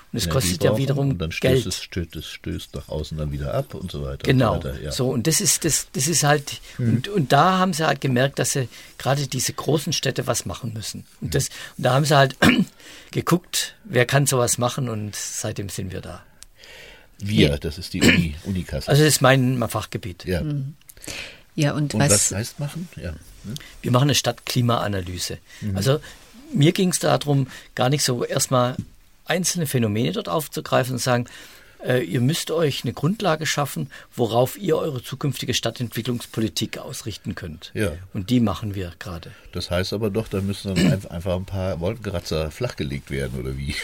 Und es kostet ja wiederum und dann stößt Geld. Es, stößt, es stößt nach außen dann wieder ab und so weiter. Genau. Und so, weiter, ja. so und das ist das, das ist halt Mhm. und, und da haben sie halt gemerkt, dass sie gerade diese großen Städte was machen müssen. Und das und da haben sie halt geguckt, wer kann sowas machen und seitdem sind wir da. Wir, das ist die Uni, Unikasse. Also das ist mein, mein Fachgebiet. Ja. Ja, und, Und was, was heißt machen? Ja. Hm? Wir machen eine Stadtklimaanalyse. Mhm. Also mir ging es darum, gar nicht so erstmal einzelne Phänomene dort aufzugreifen und sagen, äh, ihr müsst euch eine Grundlage schaffen, worauf ihr eure zukünftige Stadtentwicklungspolitik ausrichten könnt. Ja. Und die machen wir gerade. Das heißt aber doch, da müssen dann einfach ein paar Wolkenkratzer flachgelegt werden, oder wie?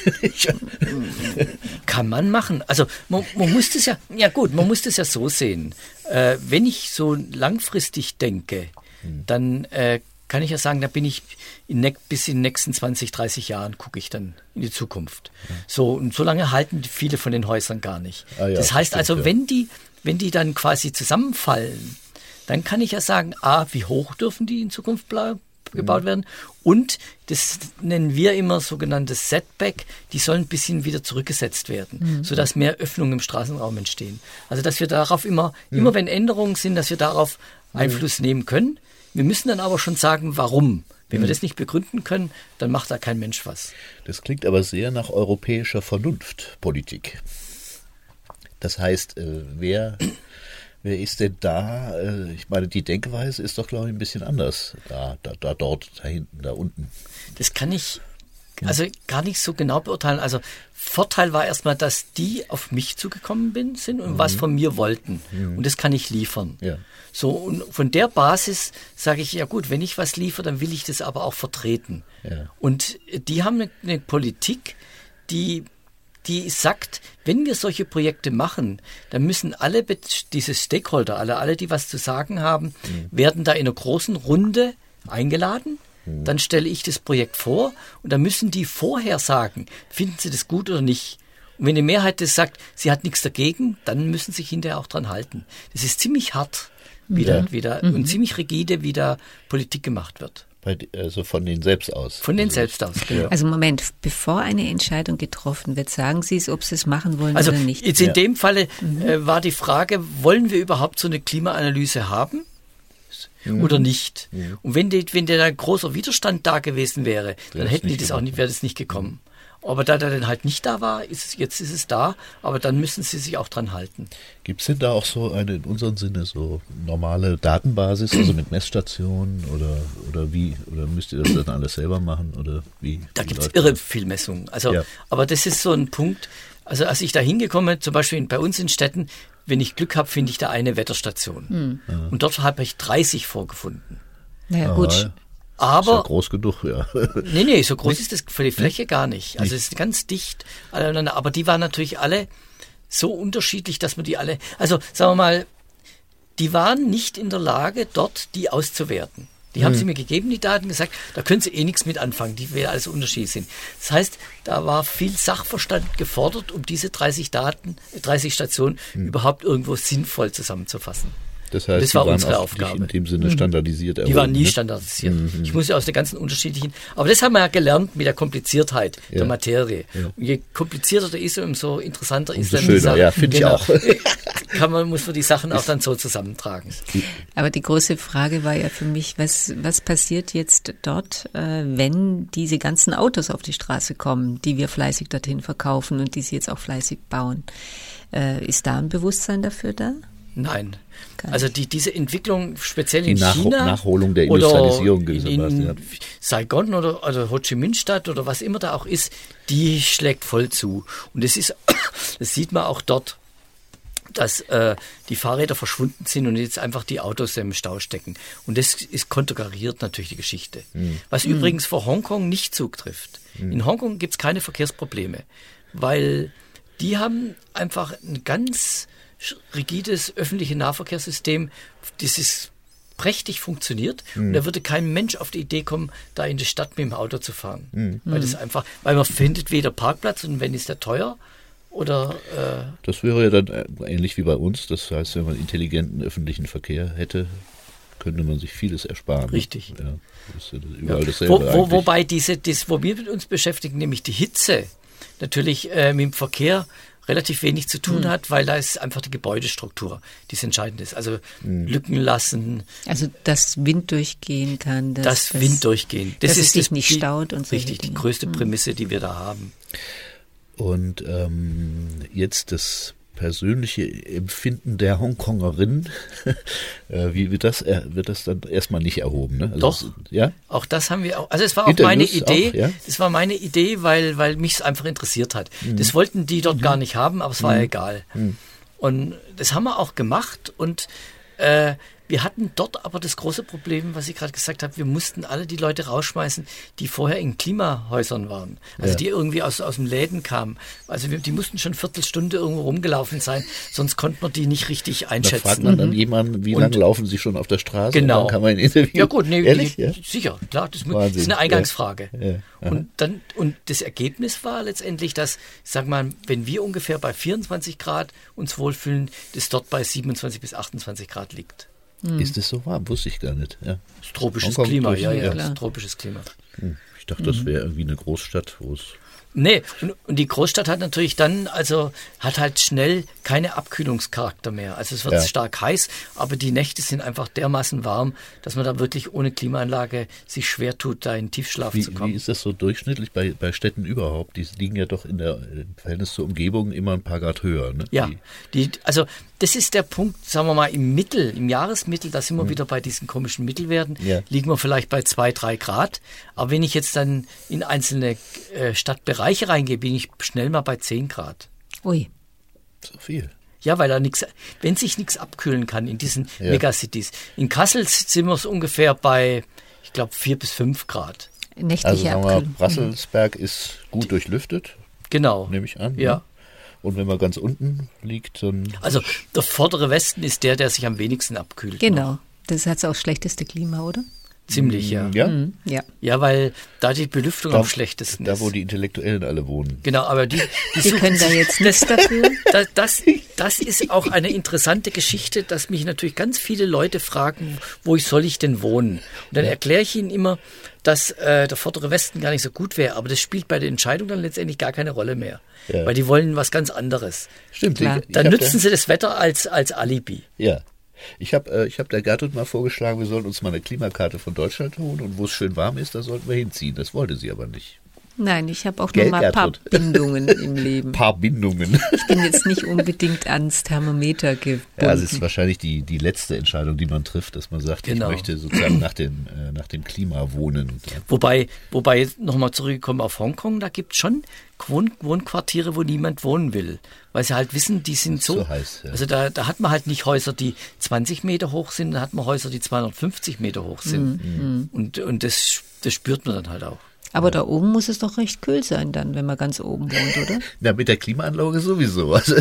Kann man machen. Also man, man muss das ja, ja gut, man muss das ja so sehen. Äh, wenn ich so langfristig denke, hm. dann äh, kann ich ja sagen, da bin ich in ne- bis in den nächsten zwanzig, dreißig Jahren gucke ich dann in die Zukunft. Ja. So, und so lange halten viele von den Häusern gar nicht. Ah, ja, das heißt stimmt, also, ja. wenn die, wenn die dann quasi zusammenfallen, dann kann ich ja sagen, a, wie hoch dürfen die in Zukunft bleiben? gebaut mhm. werden. Und das nennen wir immer sogenanntes Setback, die sollen ein bisschen wieder zurückgesetzt werden, mhm. sodass mehr Öffnungen im Straßenraum entstehen. Also dass wir darauf immer, mhm. immer wenn Änderungen sind, dass wir darauf mhm. Einfluss nehmen können. Wir müssen dann aber schon sagen, warum. Wenn mhm. wir das nicht begründen können, dann macht da kein Mensch was. Das klingt aber sehr nach europäischer Vernunftpolitik. Das heißt, äh, wer... Wer ist denn da? Ich meine, die Denkweise ist doch, glaube ich, ein bisschen anders. Da, da, da, dort, da hinten, da unten. Das kann ich also gar nicht so genau beurteilen. Also Vorteil war erstmal, dass die auf mich zugekommen bin, sind und mhm. was von mir wollten. Mhm. Und das kann ich liefern. Ja. So, und von der Basis sage ich, ja gut, wenn ich was liefere, dann will ich das aber auch vertreten. Ja. Und die haben eine, eine Politik, die... die sagt, wenn wir solche Projekte machen, dann müssen alle diese Stakeholder, alle, alle, die was zu sagen haben, mhm. werden da in einer großen Runde eingeladen. Mhm. Dann stelle ich das Projekt vor und dann müssen die vorher sagen, finden sie das gut oder nicht. Und wenn die Mehrheit das sagt, sie hat nichts dagegen, dann müssen sie sich hinterher auch dran halten. Das ist ziemlich hart wieder, ja. wieder mhm. und ziemlich rigide, wie da Politik gemacht wird. Also von denen selbst aus. Von denen also, selbst aus, genau. Also Moment, bevor eine Entscheidung getroffen wird, sagen Sie es, ob Sie es machen wollen also oder nicht. Jetzt in ja. dem Falle mhm. äh, war die Frage, wollen wir überhaupt so eine Klimaanalyse haben mhm. oder nicht? Mhm. Und wenn, die, wenn der da großer Widerstand da gewesen wäre, dann das hätten die das auch nicht, wäre das nicht gekommen. Aber da der dann halt nicht da war, ist es, jetzt ist es da, aber dann müssen sie sich auch dran halten. Gibt es denn da auch so eine, in unserem Sinne, so normale Datenbasis, also mit Messstationen oder, oder wie, oder müsst ihr das dann alles selber machen oder wie? Da gibt es irre viel Messungen. Also, ja. Aber das ist so ein Punkt, also als ich da hingekommen, zum Beispiel bei uns in Städten, wenn ich Glück habe, finde ich da eine Wetterstation. Mhm. Ja. Und dort habe ich dreißig vorgefunden. Naja, gut. Ja. Aber, ist ja groß genug, ja. Nee, nee, so groß ist das für die Fläche gar nicht. Also es ist ganz dicht aneinander. Aber die waren natürlich alle so unterschiedlich, dass man die alle, also sagen wir mal, die waren nicht in der Lage, dort die auszuwerten. Die haben hm. sie mir gegeben, die Daten, gesagt, da können sie eh nichts mit anfangen, die wir alles unterschiedlich sind. Das heißt, da war viel Sachverstand gefordert, um diese dreißig Daten, dreißig Stationen hm. überhaupt irgendwo sinnvoll zusammenzufassen. Das heißt, das war die waren unsere auch Aufgabe. In dem Sinne standardisiert. Die erhoben, waren nie ne? standardisiert. Mhm. Ich muss ja aus der ganzen unterschiedlichen, aber das haben wir ja gelernt mit der Kompliziertheit ja. der Materie. Ja. Und je komplizierter der ist, umso interessanter umso ist dann schöner, die Sache. Ja, finde genau. ich auch. Kann man, muss man die Sachen auch dann so zusammentragen. Aber die große Frage war ja für mich, was, was passiert jetzt dort, äh, wenn diese ganzen Autos auf die Straße kommen, die wir fleißig dorthin verkaufen und die sie jetzt auch fleißig bauen. Äh, ist da ein Bewusstsein dafür da? Nein. Also die, diese Entwicklung speziell die in Nach- China Nachholung der Industrialisierung oder in, in ja. Saigon oder, oder Ho Chi Minh Stadt oder was immer da auch ist, die schlägt voll zu. Und das ist, das sieht man auch dort, dass äh, die Fahrräder verschwunden sind und jetzt einfach die Autos im Stau stecken. Und das ist konterkariert natürlich die Geschichte. Mhm. Was mhm. übrigens für Hongkong nicht zutrifft. Mhm. In Hongkong gibt es keine Verkehrsprobleme, weil die haben einfach ein ganz rigides öffentliche Nahverkehrssystem, das ist prächtig funktioniert mhm. und da würde kein Mensch auf die Idee kommen, da in die Stadt mit dem Auto zu fahren. Mhm. Weil das einfach, weil man findet weder Parkplatz und wenn ist der teuer oder äh das wäre ja dann ähnlich wie bei uns. Das heißt, wenn man intelligenten öffentlichen Verkehr hätte, könnte man sich vieles ersparen. Richtig. Ja, das ist ja überall ja. dasselbe wo, wo, wobei diese, das, wo wir mit uns beschäftigen, nämlich die Hitze, natürlich äh, mit dem Verkehr relativ wenig zu tun hm. hat, weil da ist einfach die Gebäudestruktur, die entscheidend ist. Also hm. Lücken lassen. Also dass Wind durchgehen kann. Dass, dass das, Wind durchgehen. Das dass ist es sich nicht die, staut und so. Richtig, die größte hm. Prämisse, die wir da haben. Und ähm, jetzt das persönliche Empfinden der Hongkongerin, äh, wie wird das, äh, wird das dann erstmal nicht erhoben? Ne? Also Doch, das, ja? Auch das haben wir auch. Also es war auch meine Idee, auch, ja? Das war meine Idee, weil, weil mich es einfach interessiert hat. Mhm. Das wollten die dort mhm. gar nicht haben, aber es war mhm. ja egal. Mhm. Und das haben wir auch gemacht und äh, wir hatten dort aber das große Problem, was ich gerade gesagt habe, wir mussten alle die Leute rausschmeißen, die vorher in Klimahäusern waren. Also ja. die irgendwie aus, aus dem Läden kamen. Also wir, die mussten schon eine Viertelstunde irgendwo rumgelaufen sein, sonst konnte man die nicht richtig einschätzen. Da fragt man dann mhm. jemanden, wie lange laufen sie schon auf der Straße? Genau. Und dann kann man ein Interview. Ja gut, nee, Ehrlich? Die, ja? sicher, klar, das, das ist eine Eingangsfrage. Ja. Ja. Und, dann, und das Ergebnis war letztendlich, dass, sag mal, wenn wir ungefähr bei vierundzwanzig Grad uns wohlfühlen, das dort bei siebenundzwanzig bis achtundzwanzig Grad liegt. Hm. Ist das so warm? Wusste ich gar nicht. Ja. Das tropisches Klima, ja, ja, ja. tropisches Klima. Hm. Ich dachte, das wäre irgendwie eine Großstadt, wo es... Nee, und, und die Großstadt hat natürlich dann, also hat halt schnell keine Abkühlungscharakter mehr. Also es wird ja. stark heiß, aber die Nächte sind einfach dermaßen warm, dass man da wirklich ohne Klimaanlage sich schwer tut, da in Tiefschlaf wie, zu kommen. Wie ist das so durchschnittlich bei, bei Städten überhaupt? Die liegen ja doch in der im Verhältnis zur Umgebung immer ein paar Grad höher. Ne? Ja, die, also das ist der Punkt, sagen wir mal, im Mittel, im Jahresmittel, da sind wir hm. wieder bei diesen komischen Mittelwerten, ja. liegen wir vielleicht bei zwei, drei Grad. Aber wenn ich jetzt dann in einzelne äh, Stadtbereiche reingehe, bin ich schnell mal bei zehn Grad. Ui. So viel. Ja, weil da nichts, wenn sich nichts abkühlen kann in diesen ja. Megacities. In Kassel sind wir es ungefähr bei, ich glaube, vier bis fünf Grad. Nächtliche also sagen wir, Abkühlung. Brasselsberg ist gut durchlüftet. Genau. Nehme ich an. Ja. Ne? Und wenn man ganz unten liegt, dann... Also der vordere Westen ist der, der sich am wenigsten abkühlt. Genau. Noch. Das hat auch das schlechteste Klima, oder? Ziemlich, ja. Ja? Mhm, ja. Ja, weil da die Belüftung da, am schlechtesten da, ist. Da, wo die Intellektuellen alle wohnen. Genau, aber die... Die, die können da jetzt nichts dafür. Das, das, das ist auch eine interessante Geschichte, dass mich natürlich ganz viele Leute fragen, wo ich soll ich denn wohnen? Und dann ja. erkläre ich ihnen immer, dass äh, der vordere Westen gar nicht so gut wäre, aber das spielt bei der Entscheidung dann letztendlich gar keine Rolle mehr. Ja. Weil die wollen was ganz anderes. Stimmt. Klar. Ich, ich dann nützen sie das Wetter als, als Alibi. Ja. Ich habe äh, ich hab der Gertrud mal vorgeschlagen, wir sollen uns mal eine Klimakarte von Deutschland holen und wo es schön warm ist, da sollten wir hinziehen. Das wollte sie aber nicht. Nein, ich habe auch Gell, noch mal ein paar Bindungen im Leben. Ein paar Bindungen. Ich bin jetzt nicht unbedingt ans Thermometer gebunden. Ja, es ist wahrscheinlich die, die letzte Entscheidung, die man trifft, dass man sagt, genau. ich möchte sozusagen nach dem, äh, nach dem Klima wohnen. Ja. Wobei, wobei nochmal zurückgekommen auf Hongkong, da gibt es schon Wohn Wohnquartiere, wo niemand wohnen will. Weil sie halt wissen, die sind so, so heiß. Ja. Also da, da hat man halt nicht Häuser, die zwanzig Meter hoch sind, da hat man Häuser, die zweihundertfünfzig Meter hoch sind. Mhm. Und, und das, das spürt man dann halt auch. Aber da oben muss es doch recht kühl sein dann, wenn man ganz oben wohnt, oder? Na, mit der Klimaanlage sowieso. Also,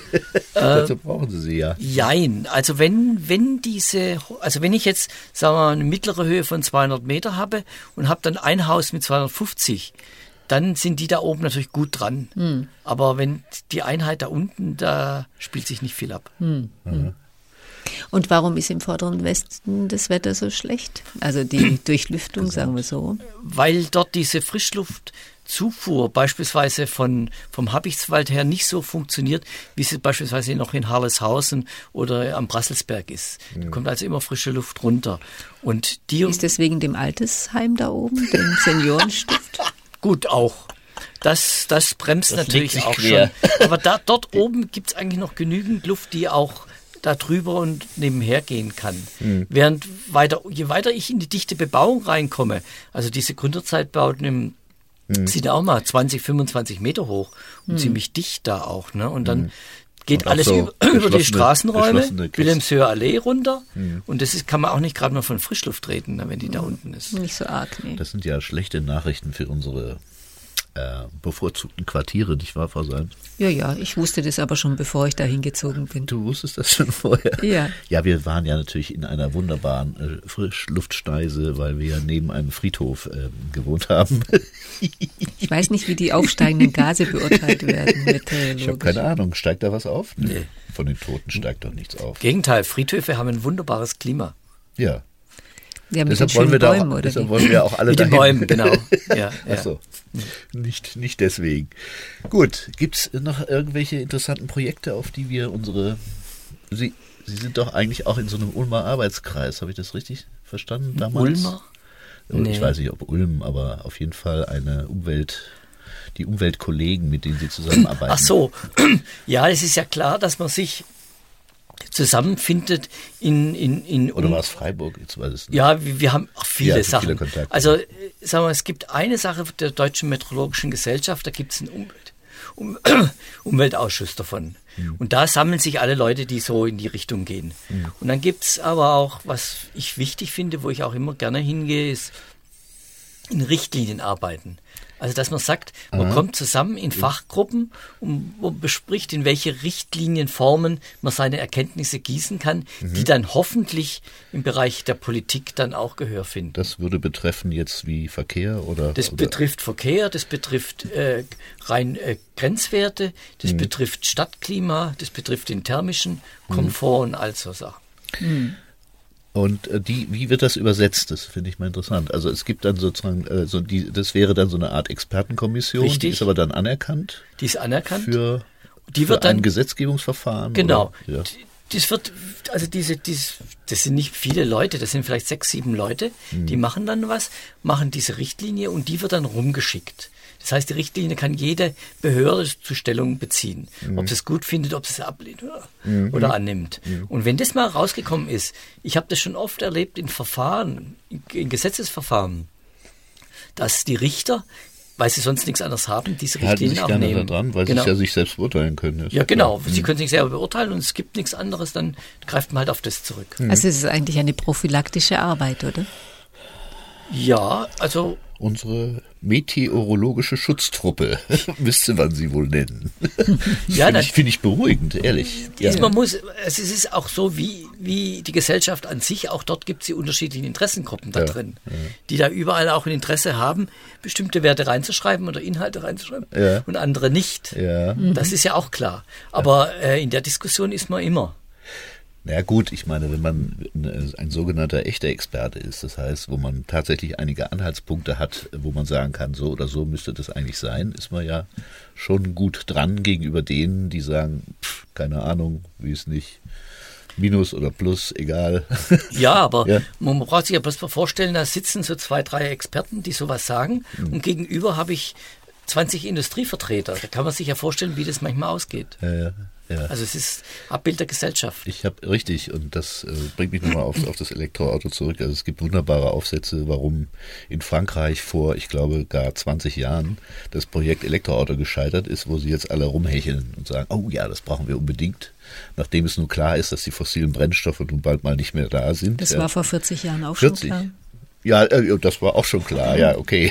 dazu brauchen Sie sie ja. Jein. Also wenn, wenn diese, also wenn ich jetzt, sagen wir mal, eine mittlere Höhe von zweihundert Meter habe und habe dann ein Haus mit zweihundertfünfzig, dann sind die da oben natürlich gut dran. Hm. Aber wenn die Einheit da unten, da spielt sich nicht viel ab. Hm. Hm. Und warum ist im vorderen Westen das Wetter so schlecht? Also die Durchlüftung, sagen wir so. Weil dort diese Frischluftzufuhr beispielsweise von, vom Habichtswald her nicht so funktioniert, wie sie beispielsweise noch in Harleshausen oder am Brasselsberg ist. Da kommt also immer frische Luft runter. Und die ist das wegen dem Altersheim da oben, dem Seniorenstift? Gut, auch. Das, das bremst das natürlich auch quer. schon. Aber da, dort oben gibt es eigentlich noch genügend Luft, die auch da drüber und nebenher gehen kann. Mhm. Während weiter, je weiter ich in die dichte Bebauung reinkomme, also diese Gründerzeitbauten im, mhm. sind auch mal zwanzig, fünfundzwanzig Meter hoch und mhm. ziemlich dicht da auch. Ne? Und dann mhm. geht und alles so über, über die Straßenräume, Wilhelmshöher Allee runter. Mhm. Und das ist, kann man auch nicht gerade mal von Frischluft reden, wenn die mhm. da unten ist. Nicht so arg, nee. Das sind ja schlechte Nachrichten für unsere Äh, bevorzugten Quartiere, nicht wahr, Frau Seim? Ja, ja, ich wusste das aber schon, bevor ich da hingezogen bin. Du wusstest das schon vorher? Ja. Ja, wir waren ja natürlich in einer wunderbaren äh, Frischluftschneise, weil wir ja neben einem Friedhof äh, gewohnt haben. Ich weiß nicht, wie die aufsteigenden Gase beurteilt werden. Ich habe keine Ahnung, steigt da was auf? Nee. nee. Von den Toten steigt doch nichts auf. Gegenteil, Friedhöfe haben ein wunderbares Klima. Ja. Ja, mit deshalb den wollen wir Bäumen, da, oder deshalb wollen wir auch alle mit den dahin. Bäumen, genau. Ja, ja. Ach so. Nicht, nicht deswegen. Gut, gibt es noch irgendwelche interessanten Projekte, auf die wir unsere... Sie, Sie sind doch eigentlich auch in so einem Ulmer Arbeitskreis, habe ich das richtig verstanden damals? Ulmer? Ich nee. weiß nicht, ob Ulm, aber auf jeden Fall eine Umwelt... die Umweltkollegen, mit denen Sie zusammenarbeiten. Ach so, ja, es ist ja klar, dass man sich zusammenfindet in... in, in Oder war es Freiburg? Jetzt weiß es nicht. Ja, wir, wir haben auch viele ja, Sachen. Viele Kontakte. Also, sagen wir, es gibt eine Sache der Deutschen Meteorologischen Gesellschaft, da gibt es einen Umwelt, um, Umweltausschuss davon. Mhm. Und da sammeln sich alle Leute, die so in die Richtung gehen. Mhm. Und dann gibt es aber auch, was ich wichtig finde, wo ich auch immer gerne hingehe, ist in Richtlinien arbeiten. Also, dass man sagt, man Aha. kommt zusammen in Fachgruppen und man bespricht, in welche Richtlinienformen man seine Erkenntnisse gießen kann, mhm. die dann hoffentlich im Bereich der Politik dann auch Gehör finden. Das würde betreffen jetzt wie Verkehr oder? Das oder? betrifft Verkehr, das betrifft äh, rein äh, Grenzwerte, das mhm. betrifft Stadtklima, das betrifft den thermischen Komfort mhm. und all so Sachen. Mhm. Und äh, die, wie wird das übersetzt? Das finde ich mal interessant. Also es gibt dann sozusagen, äh, so die, das wäre dann so eine Art Expertenkommission, Richtig. Die ist aber dann anerkannt. Die ist anerkannt. Für, die für wird dann, ein Gesetzgebungsverfahren. Genau. Oder, ja. Das wird, also diese, diese, das sind nicht viele Leute, das sind vielleicht sechs, sieben Leute, hm. die machen dann was, machen diese Richtlinie und die wird dann rumgeschickt. Das heißt, die Richtlinie kann jede Behörde zur Stellung beziehen. Mhm. Ob sie es gut findet, ob sie es ablehnt oder, mhm. oder annimmt. Mhm. Und wenn das mal rausgekommen ist, ich habe das schon oft erlebt in Verfahren, in, in Gesetzesverfahren, dass die Richter, weil sie sonst nichts anderes haben, diese Richtlinien auch nehmen. Halten sich gerne dran, weil genau. sie ja sich selbst beurteilen können. Ja, genau. Sie können sich selber beurteilen und es gibt nichts anderes, dann greift man halt auf das zurück. Also es ist eigentlich eine prophylaktische Arbeit, oder? Ja, also... Unsere meteorologische Schutztruppe, müsste man sie wohl nennen. Ja, finde ich, find ich beruhigend, ehrlich. Ja. Man muss, es ist auch so wie, wie die Gesellschaft an sich, auch dort gibt es die unterschiedlichen Interessengruppen da ja, drin, ja. die da überall auch ein Interesse haben, bestimmte Werte reinzuschreiben oder Inhalte reinzuschreiben ja. und andere nicht. Ja. Das ist ja auch klar. Aber äh, in der Diskussion ist man immer. Na ja, gut, ich meine, wenn man ein sogenannter echter Experte ist, das heißt, wo man tatsächlich einige Anhaltspunkte hat, wo man sagen kann, so oder so müsste das eigentlich sein, ist man ja schon gut dran gegenüber denen, die sagen, pff, keine Ahnung, wie es nicht, Minus oder Plus, egal. Ja, aber ja. man braucht sich ja bloß mal vorstellen, da sitzen so zwei, drei Experten, die sowas sagen mhm. und gegenüber habe ich zwanzig Industrievertreter. Da kann man sich ja vorstellen, wie das manchmal ausgeht. Ja, ja. Ja. Also es ist Abbild der Gesellschaft. Ich habe richtig, und das äh, bringt mich nochmal auf, auf das Elektroauto zurück. Also es gibt wunderbare Aufsätze, warum in Frankreich vor, ich glaube, gar zwanzig Jahren das Projekt Elektroauto gescheitert ist, wo sie jetzt alle rumhecheln und sagen, oh ja, das brauchen wir unbedingt, nachdem es nun klar ist, dass die fossilen Brennstoffe nun bald mal nicht mehr da sind. Das ja. war vor vierzig Jahren auch vierzig schon klar. Ja, das war auch schon klar, ja, okay.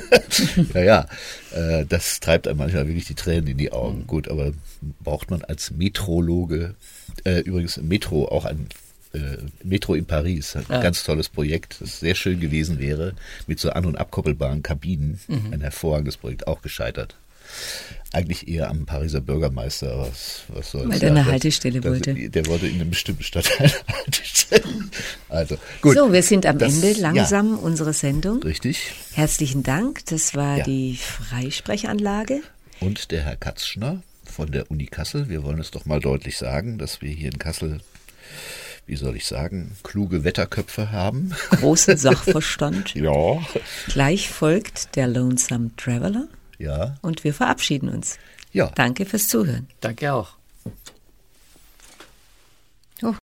ja, ja, das treibt einem manchmal wirklich die Tränen in die Augen. Gut, aber braucht man als Metrologe, äh, übrigens Metro, auch ein äh, Metro in Paris, ein ja. ganz tolles Projekt, das sehr schön gewesen wäre, mit so an- und abkoppelbaren Kabinen, mhm. ein hervorragendes Projekt, auch gescheitert. Eigentlich eher am Pariser Bürgermeister, was, was soll's. Weil der eine Haltestelle das, wollte. Der wollte in einem bestimmten Stadtteil eine Haltestelle. Also, gut. So, wir sind am das, Ende langsam ja, unserer Sendung. Richtig. Herzlichen Dank, das war ja. die Freisprechanlage. Und der Herr Katzschner von der Uni Kassel. Wir wollen es doch mal deutlich sagen, dass wir hier in Kassel, wie soll ich sagen, kluge Wetterköpfe haben. Großen Sachverstand. Ja. Gleich folgt der Lonesome Traveler. Ja. Und wir verabschieden uns. Ja. Danke fürs Zuhören. Danke auch.